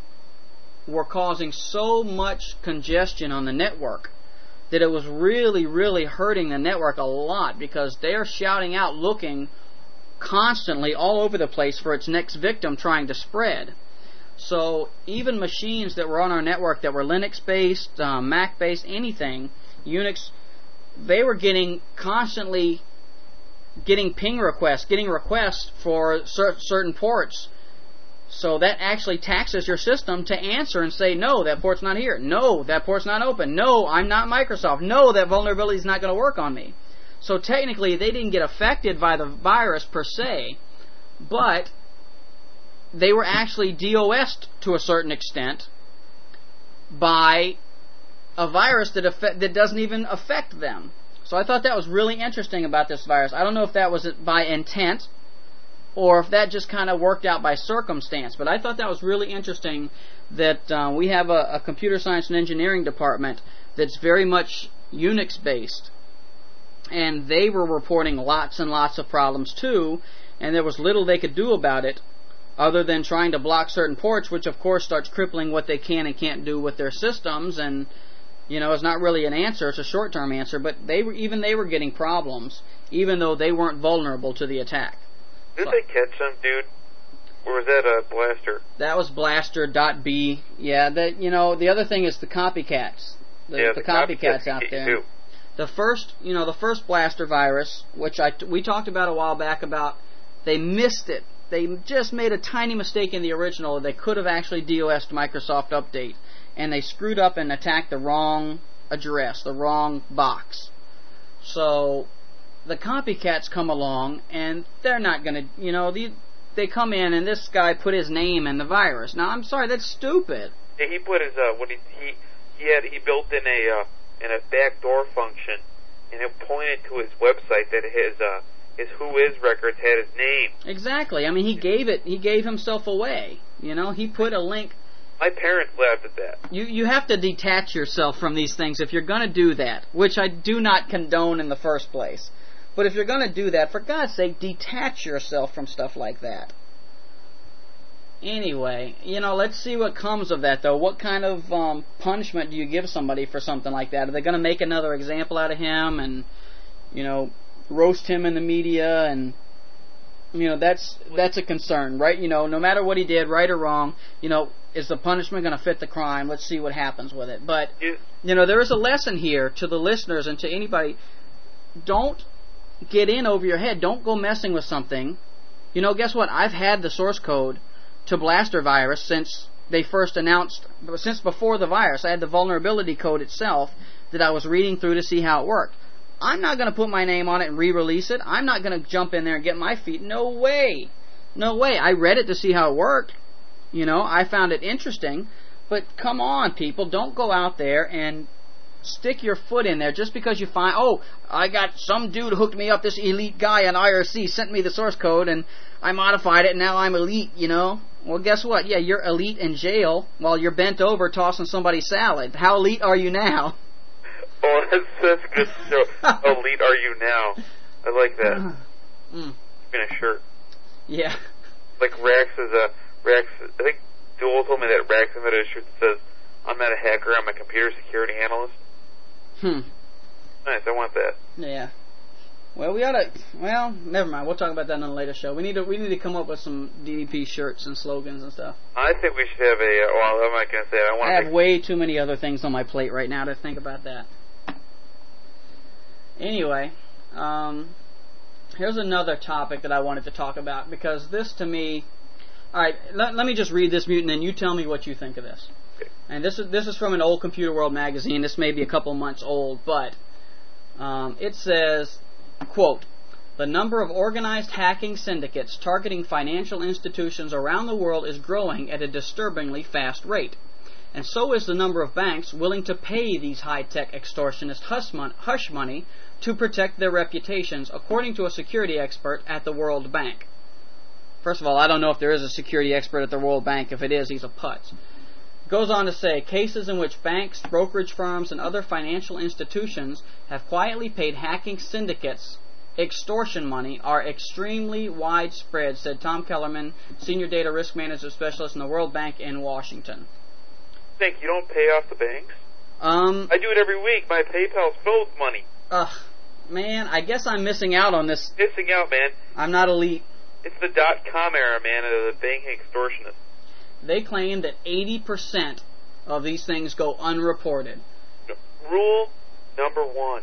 were causing so much congestion on the network that it was really, really hurting the network a lot because they're shouting out, looking constantly all over the place for its next victim trying to spread. So even machines that were on our network that were Linux-based, um, Mac-based, anything, Unix, they were getting constantly getting ping requests, getting requests for cer- certain ports. So that actually taxes your system to answer and say, no, that port's not here. No, that port's not open. No, I'm not Microsoft. No, that vulnerability is not going to work on me. So technically, they didn't get affected by the virus per se, but they were actually DOS'd to a certain extent by a virus that affect, that doesn't even affect them. So I thought that was really interesting about this virus. I don't know if that was by intent or if that just kind of worked out by circumstance. But I thought that was really interesting that uh, we have a, a computer science and engineering department that's very much Unix-based. And they were reporting lots and lots of problems too, and there was little they could do about it other than trying to block certain ports, which of course starts crippling what they can and can't do with their systems, and you know, it's not really an answer, it's a short-term answer, but they were, even they were getting problems, even though they weren't vulnerable to the attack. Didn't they catch some dude? Or was that a blaster? That was blaster.b. Yeah, that, you know, the other thing is the copycats. The, yeah, the, the copycats, copycats out get you there. too. The first, you know, the first blaster virus, which I, we talked about a while back about, they missed it. They just made a tiny mistake in the original. They could have actually DOS'd Microsoft Update, and they screwed up and attacked the wrong address, the wrong box. So the copycats come along, and they're not going to, you know, the, they come in, and this guy put his name in the virus. Now, I'm sorry, that's stupid. Yeah, he put his, uh, what he, he, he had, he built in a, uh, in a backdoor function, and it pointed to his website that his, uh, his Whois records had his name. Exactly. I mean, he gave it, he gave himself away. You know, he put a link. My parents laughed at that. You you have to detach yourself from these things if you're going to do that, which I do not condone in the first place. But if you're going to do that, for God's sake, detach yourself from stuff like that. Anyway, you know, let's see what comes of that, though. What kind of um, punishment do you give somebody for something like that? Are they going to make another example out of him and, you know, roast him in the media? And, you know, that's that's a concern, right? You know, no matter what he did, right or wrong, you know, is the punishment going to fit the crime? Let's see what happens with it. But, you know, there is a lesson here to the listeners and to anybody. Don't get in over your head. Don't go messing with something. You know, guess what? I've had the source code to Blaster virus since they first announced, since before the virus. I had the vulnerability code itself that I was reading through to see how it worked. I'm not going to put my name on it and re-release it. I'm not going to jump in there and get my feet. No way. No way. I read it to see how it worked. You know, I found it interesting. But come on, people. Don't go out there and stick your foot in there just because you find, oh, I got some dude hooked me up, this elite guy on I R C sent me the source code and I modified it and now I'm elite, you know. Well, guess what? Yeah, you're elite in jail while you're bent over tossing somebody's salad. How elite are you now? Oh, that's, that's a good show. How elite are you now? I like that. Mm. In a shirt. Yeah. Like Rax is a, Rax, I think Duel told me that Rax invented a shirt that says, I'm not a hacker, I'm a computer security analyst. Hmm. Nice, I want that. Yeah. Well, we oughta. Well, never mind. We'll talk about that on a later show. We need to. We need to come up with some D D P shirts and slogans and stuff. I think we should have a. Uh, well, I'm not gonna say it. I want. I have way too many other things on my plate right now to think about that. Anyway, um, here's another topic that I wanted to talk about because this, to me, all right. Let, let me just read this, Mutant, and you tell me what you think of this. Okay. And this is this is from an old Computer World magazine. This may be a couple months old, but um, it says, quote, "The number of organized hacking syndicates targeting financial institutions around the world is growing at a disturbingly fast rate. And so is the number of banks willing to pay these high-tech extortionist hush money to protect their reputations, according to a security expert at the World Bank." First of all, I don't know if there is a security expert at the World Bank. If it is, he's a putz. Goes on to say, cases in which banks, brokerage firms, and other financial institutions have quietly paid hacking syndicates extortion money are extremely widespread, said Tom Kellerman, Senior Data Risk Management Specialist in the World Bank in Washington. Think you don't pay off the banks? Um, I do it every week. My PayPal's full of money. Ugh, man, I guess I'm missing out on this. Missing out, man. I'm not elite. It's the dot-com era, man, of the banking extortionists. They claim that eighty percent of these things go unreported. Rule number one.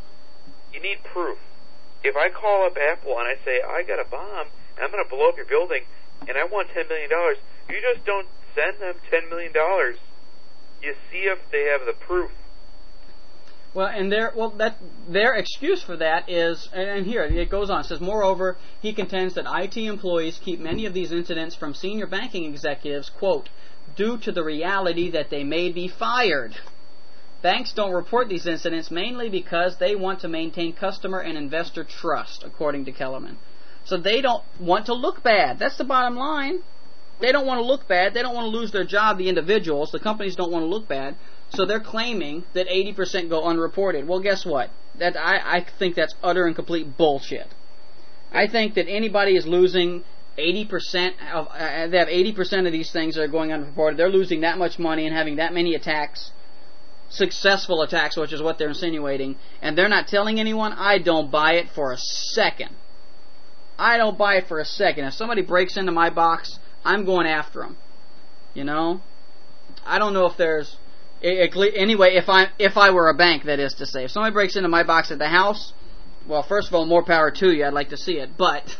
You need proof. If I call up Apple and I say, I got a bomb, and I'm going to blow up your building, and I want ten million dollars, you just don't send them ten million dollars. You see if they have the proof. Well, and their well that their excuse for that is, and here it goes on. It says, moreover, he contends that I T employees keep many of these incidents from senior banking executives, quote, due to the reality that they may be fired. Banks don't report these incidents mainly because they want to maintain customer and investor trust, according to Kellerman. So they don't want to look bad. That's the bottom line. They don't want to look bad. They don't want to lose their job, the individuals. The companies don't want to look bad. So they're claiming that eighty percent go unreported. Well, guess what? That I, I think that's utter and complete bullshit. I think that anybody is losing eighty percent of, uh, they have eighty percent of these things that are going unreported. They're losing that much money and having that many attacks, successful attacks, which is what they're insinuating, and they're not telling anyone. I don't buy it for a second. I don't buy it for a second. If somebody breaks into my box, I'm going after them. You know? I don't know if there's... It, it, anyway, if I if I were a bank, that is to say. If somebody breaks into my box at the house, well, first of all, more power to you. I'd like to see it. But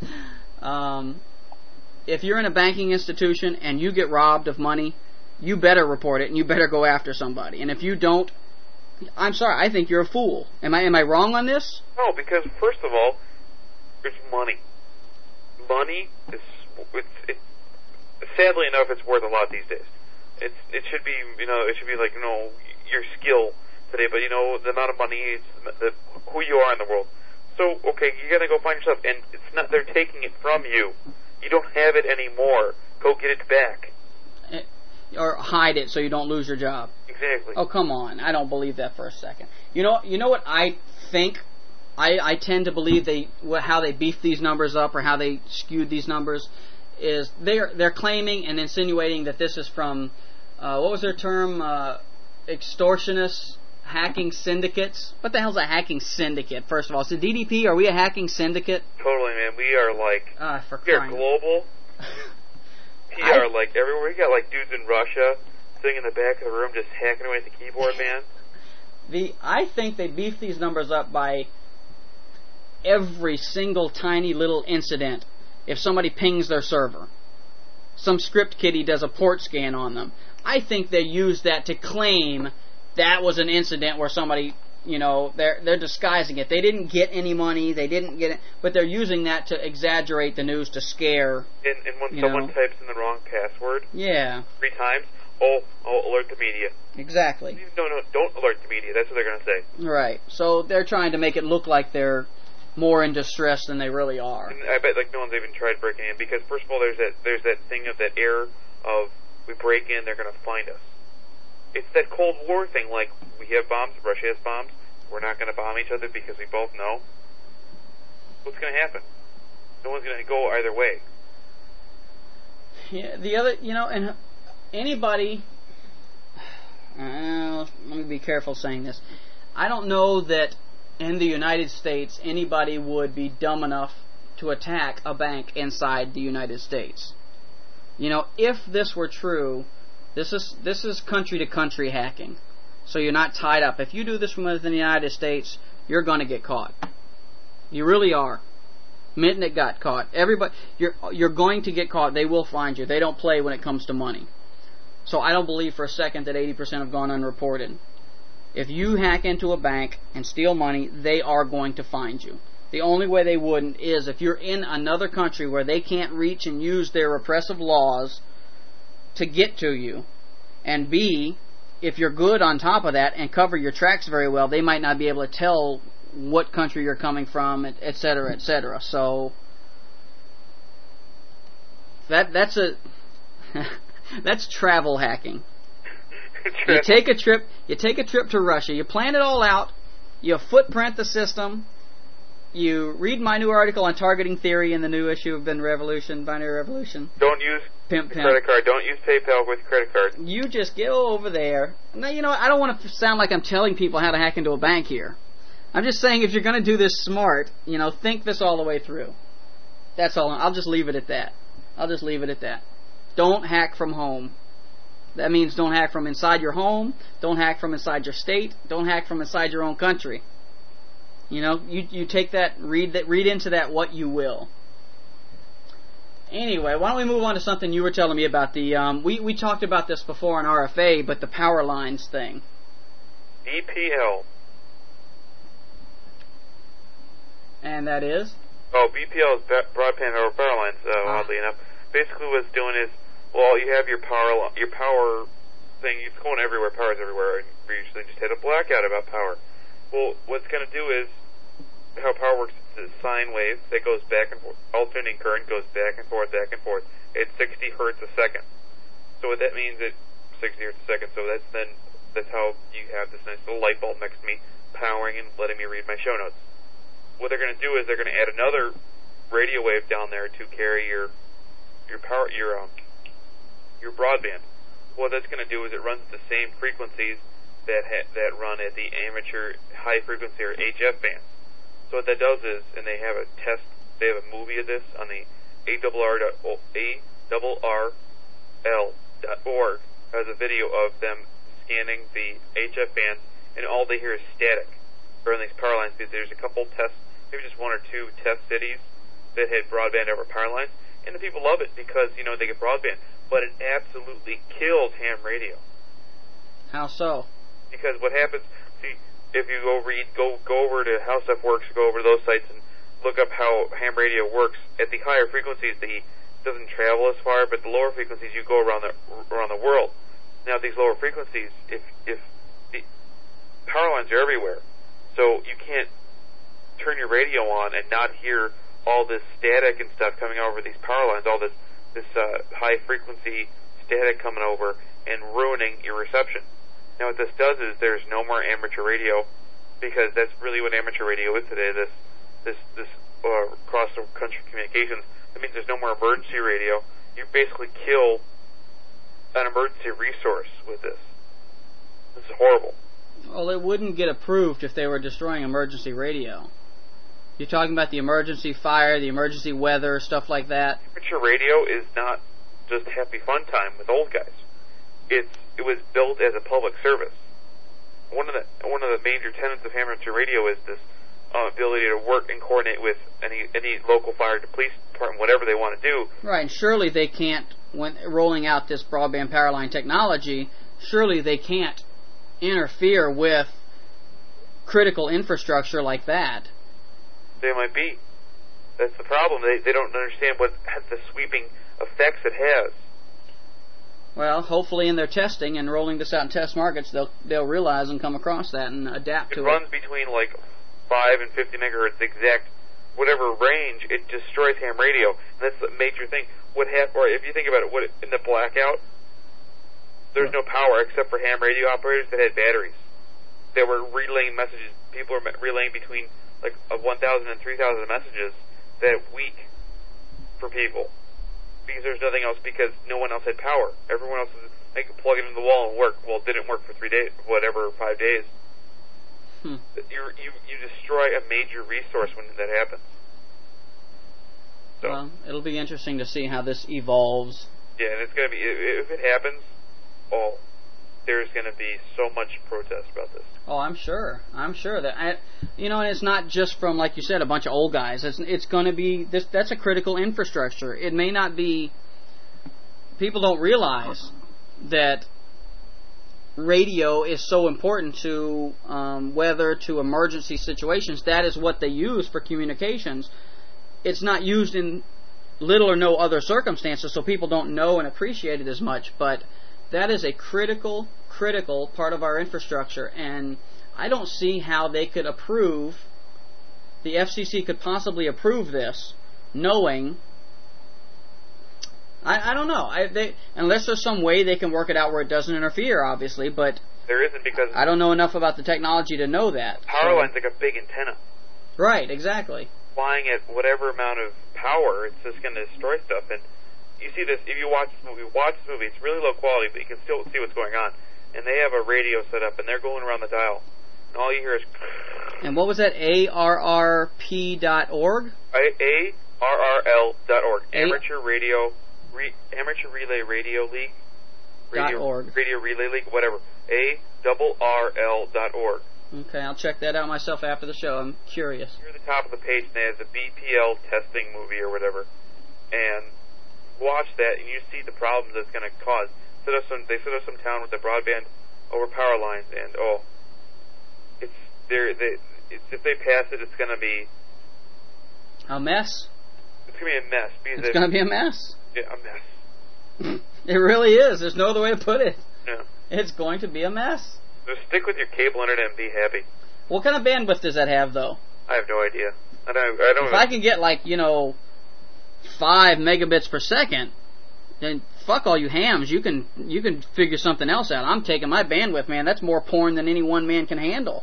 um, if you're in a banking institution and you get robbed of money, you better report it and you better go after somebody. And if you don't, I'm sorry, I think you're a fool. Am I am I wrong on this? No, because first of all, it's money. Money is it's it, sadly enough, it's worth a lot these days. It's it should be you know it should be like you know your skill today, but you know the amount of money, it's the, who you are in the world. So okay, you gotta go find yourself, and it's not they're taking it from you. You don't have it anymore. Go get it back. It, or hide it so you don't lose your job. Exactly. Oh, come on. I don't believe that for a second. You know you know what I think? I, I tend to believe they how they beefed these numbers up or how they skewed these numbers is they're they're claiming and insinuating that this is from uh, what was their term, uh, extortionist hacking syndicates. What the hell's a hacking syndicate? First of all, so D D P, are we a hacking syndicate? Totally, man. We are like Uh, for we are crying. global. We I- are like everywhere. We got like dudes in Russia sitting in the back of the room just hacking away at the keyboard, man. The I think they beef these numbers up by every single tiny little incident. If somebody pings their server, some script kiddie does a port scan on them, I think they use that to claim that was an incident where somebody, you know, they're they're disguising it. They didn't get any money, they didn't get it, but they're using that to exaggerate the news to scare. And, and when You someone know. types in the wrong password Yeah, three times, oh, oh, alert the media. exactly. No, no, don't alert the media. That's what they're going to say. Right. So they're trying to make it look like they're more in distress than they really are. And I bet like no one's even tried breaking in because first of all, there's that there's that thing of that air of we break in, they're going to find us. It's that Cold War thing. Like we have bombs, Russia has bombs. We're not going to bomb each other because we both know what's going to happen. No one's going to go either way. Yeah, the other, you know, and anybody, uh, let me be careful saying this. I don't know that in the United States anybody would be dumb enough to attack a bank inside the United States. You know, if this were true, this is this is country to country hacking. So you're not tied up. If you do this from within the United States, you're going to get caught. You really are. Mitnick got caught. Everybody, you're you're going to get caught. They will find you. They don't play when it comes to money. So I don't believe for a second that eighty percent have gone unreported. If you hack into a bank and steal money, they are going to find you. The only way they wouldn't is if you're in another country where they can't reach and use their repressive laws to get to you. And B, if you're good on top of that and cover your tracks very well, they might not be able to tell what country you're coming from, et cetera, et cetera. So that that's a that's travel hacking. You take a trip. You take a trip to Russia. You plan it all out. You footprint the system. You read my new article on targeting theory in the new issue of Ben Revolution, Binary Revolution. Don't use Pimp, pimp. credit card. Don't use PayPal with credit card. You just go over there. Now, you know, I don't want to sound like I'm telling people how to hack into a bank here. I'm just saying if you're going to do this smart, you know, think this all the way through. That's all. I'll just leave it at that. I'll just leave it at that. Don't hack from home. That means don't hack from inside your home. Don't hack from inside your state. Don't hack from inside your own country. You know, you you take that, read that, read into that what you will. Anyway, why don't we move on to something you were telling me about the um we we talked about this before on R F A, but the power lines thing. B P L. And that is? Oh, B P L is broadband over power lines. Uh, Ah. Oddly enough, basically what it's doing is, well, you have your power li- your power thing. It's going everywhere. Power's everywhere. And we usually just had a blackout about power. Well, what it's going to do is, how power works is a sine wave that goes back and forth. Alternating current goes back and forth, back and forth at sixty hertz a second. So what that means is sixty hertz a second. So that's then that's how you have this nice little light bulb next to me, powering and letting me read my show notes. What they're going to do is they're going to add another radio wave down there to carry your your power your um, your broadband. What that's going to do is it runs at the same frequencies that ha- that run at the amateur high frequency or H F bands. So what that does is, and they have a test, they have a movie of this on the A R R L dot org has a video of them scanning the H F band, and all they hear is static around these power lines. Because there's a couple tests, maybe just one or two test cities that had broadband over power lines, and the people love it because you know they get broadband, but it absolutely kills ham radio. How so? Because what happens, see, if you go read, go go over to How Stuff Works, go over to those sites and look up how ham radio works. At the higher frequencies, the doesn't travel as far, but the lower frequencies you go around the around the world. Now, at these lower frequencies, if if the power lines are everywhere, so you can't turn your radio on and not hear all this static and stuff coming over these power lines, all this this uh, high frequency static coming over and ruining your reception. Now what this does is there's no more amateur radio, because that's really what amateur radio is today. This this this uh, cross country communications. That means there's no more emergency radio. You basically kill an emergency resource with this. This is horrible. Well, it wouldn't get approved if they were destroying emergency radio. You're talking about the emergency fire, the emergency weather, stuff like that. Amateur radio is not just happy fun time with old guys. It's it was built as a public service. One of the one of the major tenets of amateur radio is this uh, ability to work and coordinate with any any local fire, police department, whatever they want to do. Right, and surely they can't, when rolling out this broadband power line technology, surely they can't interfere with critical infrastructure like that. They might be. That's the problem. They they don't understand what the sweeping effects it has. Well, hopefully in their testing and rolling this out in test markets, they'll they'll realize and come across that and adapt it to it. It runs between like five and fifty megahertz exact, whatever range. It destroys ham radio. And that's the major thing. What hap- Or if you think about it, what in the blackout, there's no power except for ham radio operators that had batteries. They were relaying messages. People were relaying between like uh, one thousand and three thousand messages that week for people. Because there's nothing else, because no one else had power. Everyone else was, they could plug it into the wall and work. Well, it didn't work for three days, whatever, five days. Hmm. You you you destroy a major resource when that happens. So, well, it'll be interesting to see how this evolves. Yeah, and it's gonna be, if it happens, oh, there's gonna be so much protest about this. Oh, I'm sure. I'm sure that I, you know, and it's not just from, like you said, a bunch of old guys. It's it's going to be this. That's a critical infrastructure. It may not be. People don't realize that radio is so important to um, weather, to emergency situations. That is what they use for communications. It's not used in little or no other circumstances, so people don't know and appreciate it as much. But that is a critical, critical part of our infrastructure, and I don't see how they could approve, the F C C could possibly approve this, knowing, I, I don't know, I, they, unless there's some way they can work it out where it doesn't interfere, obviously, but there isn't, because I don't know enough about the technology to know that. Power so. line's like a big antenna. Right, exactly. Flying at whatever amount of power, it's just going to destroy stuff, and you see this, if you watch this movie, watch this movie, it's really low quality, but you can still see what's going on. And they have a radio set up, and they're going around the dial. And all you hear is... And what was that, A R R P dot org? A R R L dot org. Amateur Radio... Re, Amateur Relay Radio League. Radio, dot org. Radio Relay League, whatever. A R R L dot org. Okay, I'll check that out myself after the show. I'm curious. You're at the top of the page, and they have the B P L testing movie or whatever. And... watch that, and you see the problems that's going to cause. Set up some, they set up some town with the broadband over power lines, and oh, it's there. They, it's, if they pass it, it's going to be a mess. It's going to be a mess. It's going to be a mess. Yeah, a mess. It really is. There's no other way to put it. Yeah. It's going to be a mess. Just stick with your cable internet and be happy. What kind of bandwidth does that have, though? I have no idea. I don't. I don't. If I can get like you know. Five megabits per second, then fuck all you hams. You can you can figure something else out. I'm taking my bandwidth, man. That's more porn than any one man can handle.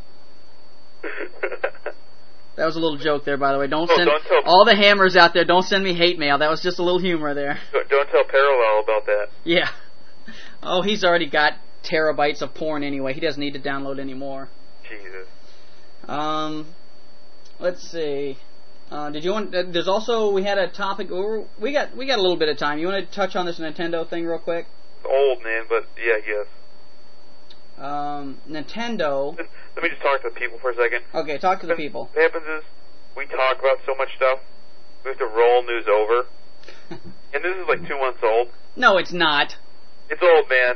That was a little joke there, by the way. Don't oh, send don't tell, all the hammers out there. Don't send me hate mail. That was just a little humor there. Don't tell Parallel about that. Yeah. Oh, he's already got terabytes of porn anyway. He doesn't need to download any more. Jesus. Um, let's see. Uh, did you want? Uh, there's also we had a topic. We got we got a little bit of time. You want to touch on this Nintendo thing real quick? It's old, man, but yeah, I guess. Um, Nintendo. Let, let me just talk to the people for a second. Okay, talk to the people. What happens is we talk about so much stuff, we have to roll news over, and this is like two months old. No, it's not. It's old, man.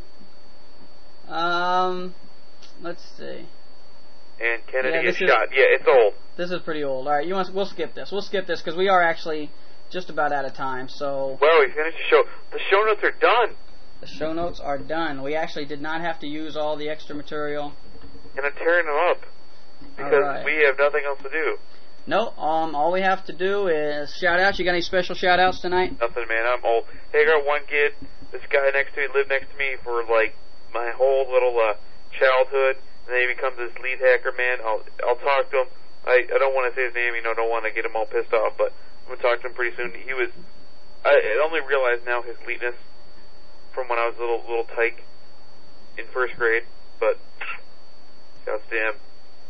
Um, let's see. And Kennedy yeah, is is, shot. Yeah, it's old. This is pretty old. All right, you want? We'll skip this. We'll skip this because we are actually just about out of time. So. Well, we finished the show. The show notes are done. The show notes are done. We actually did not have to use all the extra material. And I'm tearing them up because right. we have nothing else to do. No, um, all we have to do is shout outs. You got any special shout outs tonight? Nothing, man. I'm old. Hey, I got one kid. This guy next to me lived next to me for like my whole little uh, childhood. And then he becomes this lead hacker, man. I'll I'll talk to him. I, I don't want to say his name, you know, don't want to get him all pissed off, but I'm gonna talk to him pretty soon. He was. I only realized now his leetness from when I was a little little tyke in first grade, but shouts to him.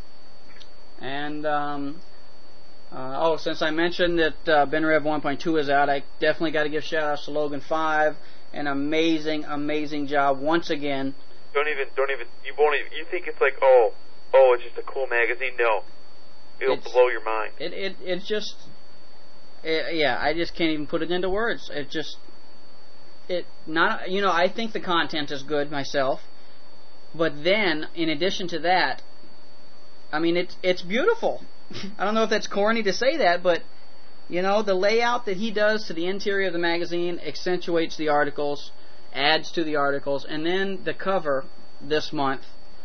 And um, uh, oh, since I mentioned that uh, BenRev one point two is out, I definitely got to give shout outs to Logan five. An amazing, amazing job once again. Don't even, don't even. You won't even. You think it's like, oh, oh, it's just a cool magazine? No, it'll It's- blow your mind. It it it's just it, yeah, I just can't even put it into words. It just it not you know I think the content is good myself, but then in addition to that, I mean it's it's beautiful. I don't know if that's corny to say that, but you know the layout that he does to the interior of the magazine accentuates the articles, adds to the articles, and then the cover this month.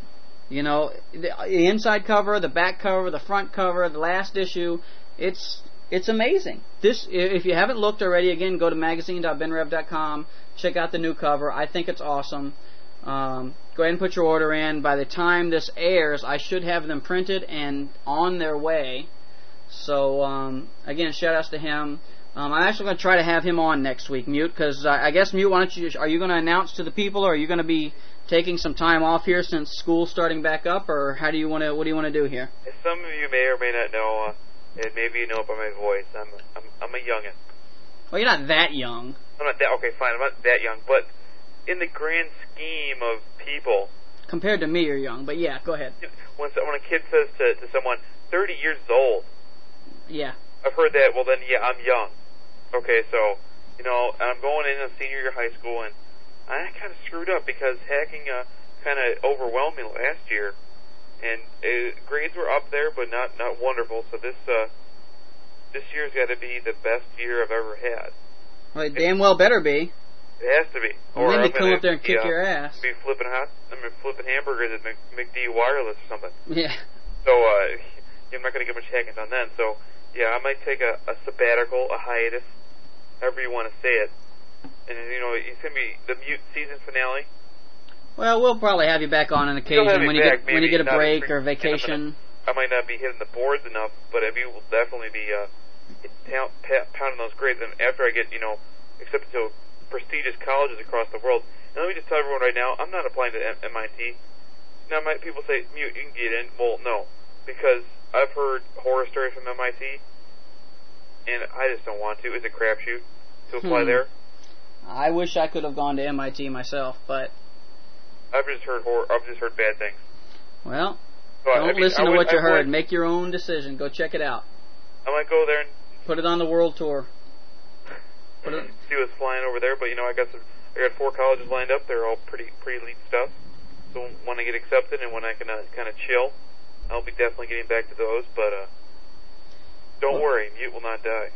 You know, the, the inside cover, the back cover, the front cover, the last issue, it's it's amazing. This, if you haven't looked already, again, go to magazine dot ben rev dot com, check out the new cover. I think it's awesome. Um, go ahead and put your order in. By the time this airs, I should have them printed and on their way. So, um, again, shout outs to him. Um, I'm actually going to try to have him on next week, Mute, because I, I guess, Mute, why don't you, are you going to announce to the people, or are you going to be taking some time off here since school's starting back up, or how do you want to, what do you want to do here? As some of you may or may not know, uh, and maybe you know it by my voice, I'm I'm, I'm a youngin'. Well, you're not that young. I'm not that, okay, fine, I'm not that young, but in the grand scheme of people, Compared to me, you're young, but yeah, go ahead. when, so- when a kid says to, to someone, thirty years old, Yeah. I've heard that, well then, yeah, I'm young. Okay, so, you know, I'm going in a senior year of high school, and I kind of screwed up because hacking uh, kind of overwhelmed me last year, and uh, grades were up there, but not not wonderful. So this uh, this year's got to be the best year I've ever had. Well, it damn well better be. It has to be. And then I'm they come gonna up there and be, kick uh, your ass. Be flipping hot. I'm mean, flipping hamburgers at Mc, McD Wireless or something. Yeah. So uh, I'm not going to get much hacking done then. So yeah, I might take a, a sabbatical, a hiatus, however you want to say it. And you know, it's going to be the Mute season finale. Well, we'll probably have you back on an You'll have occasion me when you back, get when you maybe get a not break as or frequent, vacation. I might not be hitting the boards enough, but I will definitely be uh, pound, pounding those grades. And after I get, you know, accepted to prestigious colleges across the world. And let me just tell everyone right now, I'm not applying to M I T. Now, my people say, Mute, you can get in. Well, no, because I've heard horror stories from M I T, and I just don't want to. It's a crapshoot to apply Hmm. there. I wish I could have gone to M I T myself, but I've just heard horror. I've just heard bad things. well, So, don't I mean, listen I to would, what you I heard. Would, Make your own decision. Go check it out. I might go there and Put it on the world tour. Put it. see what's flying over there. But you know, I got some, I got four colleges lined up. They're all pretty pretty elite stuff. So when I get accepted and when I can uh, kind of chill, I'll be definitely getting back to those. But uh, don't Well- worry, Mute will not die.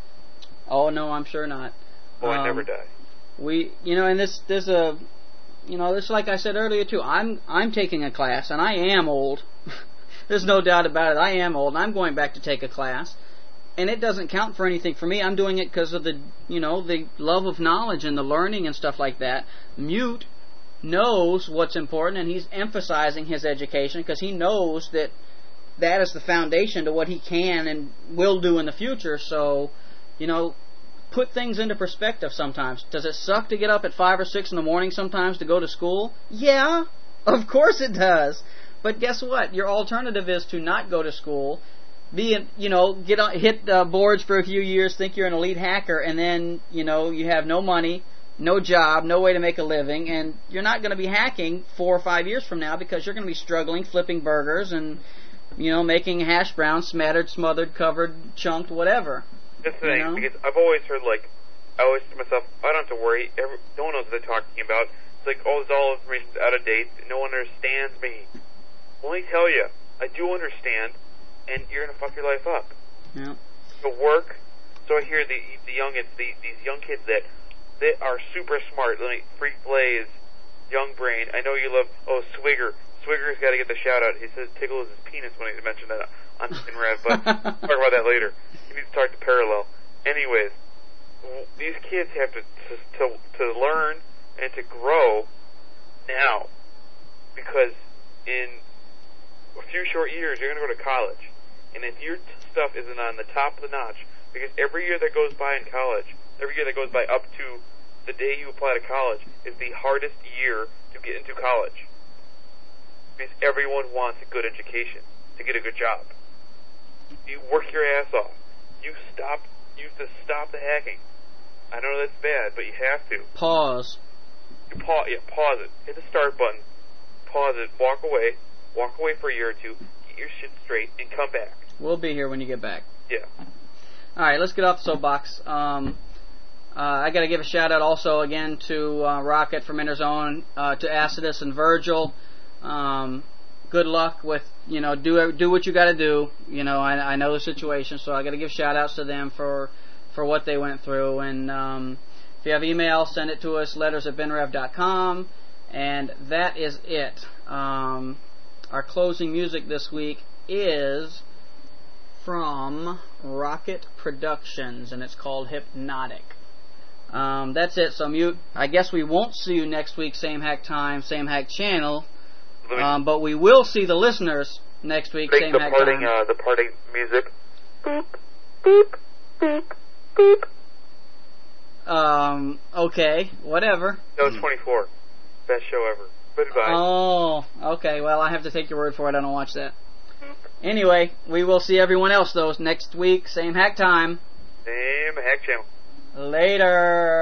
Oh no, I'm sure not. Oh, I Um, never die. We, you know, and this, there's a, you know, this, like I said earlier too. I'm, I'm taking a class, and I am old. There's no doubt about it. I am old, and I'm going back to take a class, and it doesn't count for anything for me. I'm doing it because of the, you know, the love of knowledge and the learning and stuff like that. Mute knows what's important, and he's emphasizing his education because he knows that that is the foundation to what he can and will do in the future. So, you know, put things into perspective sometimes. Does it suck to get up at five or six in the morning sometimes to go to school? Yeah, of course it does. But guess what? Your alternative is to not go to school, be, in, you know, get on, hit uh, boards for a few years, think you're an elite hacker, and then, you know, you have no money, no job, no way to make a living, and you're not going to be hacking four or five years from now because you're going to be struggling flipping burgers and, you know, making hash browns, smattered, smothered, covered, chunked, whatever. That's the you thing, know? because I've always heard, like, I always say to myself, I don't have to worry, every, no one knows what they're talking about. It's like, oh, this all information's out of date, no one understands me. Well, let me tell you, I do understand, and you're going to fuck your life up. Yeah. To work, so I hear the the youngins, the, these young kids that, that are super smart, like Freak Blaze, Young Brain, I know you love, oh, Swigger. Swigger's got to get the shout out. He says tickles his penis when he mentioned that on BenRev, but we'll talk about that later. He needs to talk to Parallel. Anyways, w- these kids have to, to to to learn and to grow now, because in a few short years you're going to go to college, and if your t- stuff isn't on the top of the notch, Because every year that goes by in college, every year that goes by up to the day you apply to college is the hardest year to get into college. Because everyone wants a good education to get a good job. You work your ass off. You stop. You have to stop the hacking. I know that's bad, but you have to. Pause. You pause. Yeah, pause it. Hit the start button. Pause it. Walk away. Walk away for a year or two. Get your shit straight and come back. We'll be here when you get back. Yeah. All right, let's get off the soapbox. Um, uh, I got to give a shout out also again to uh, Rocket from Interzone, uh, to Acidus and Virgil. Um, good luck with, you know, do do what you got to do. You know, I, I know the situation, so I got to give shout outs to them for for what they went through. And um, if you have email, send it to us, letters at benrev dot com. And that is it. Um, our closing music this week is from Rocket Productions, and it's called Hypnotic. Um, that's it. So mute. I guess we won't see you next week, same hack time, same hack channel. Um, but we will see the listeners next week, same the hack parting, time. Uh, the parting music. Beep, beep, beep, beep. Um, okay, whatever. That was twenty-four. Best show ever. Goodbye. Oh, okay. Well, I have to take your word for it. I don't watch that. Anyway, we will see everyone else, though, next week, same hack time. Same hack channel. Later.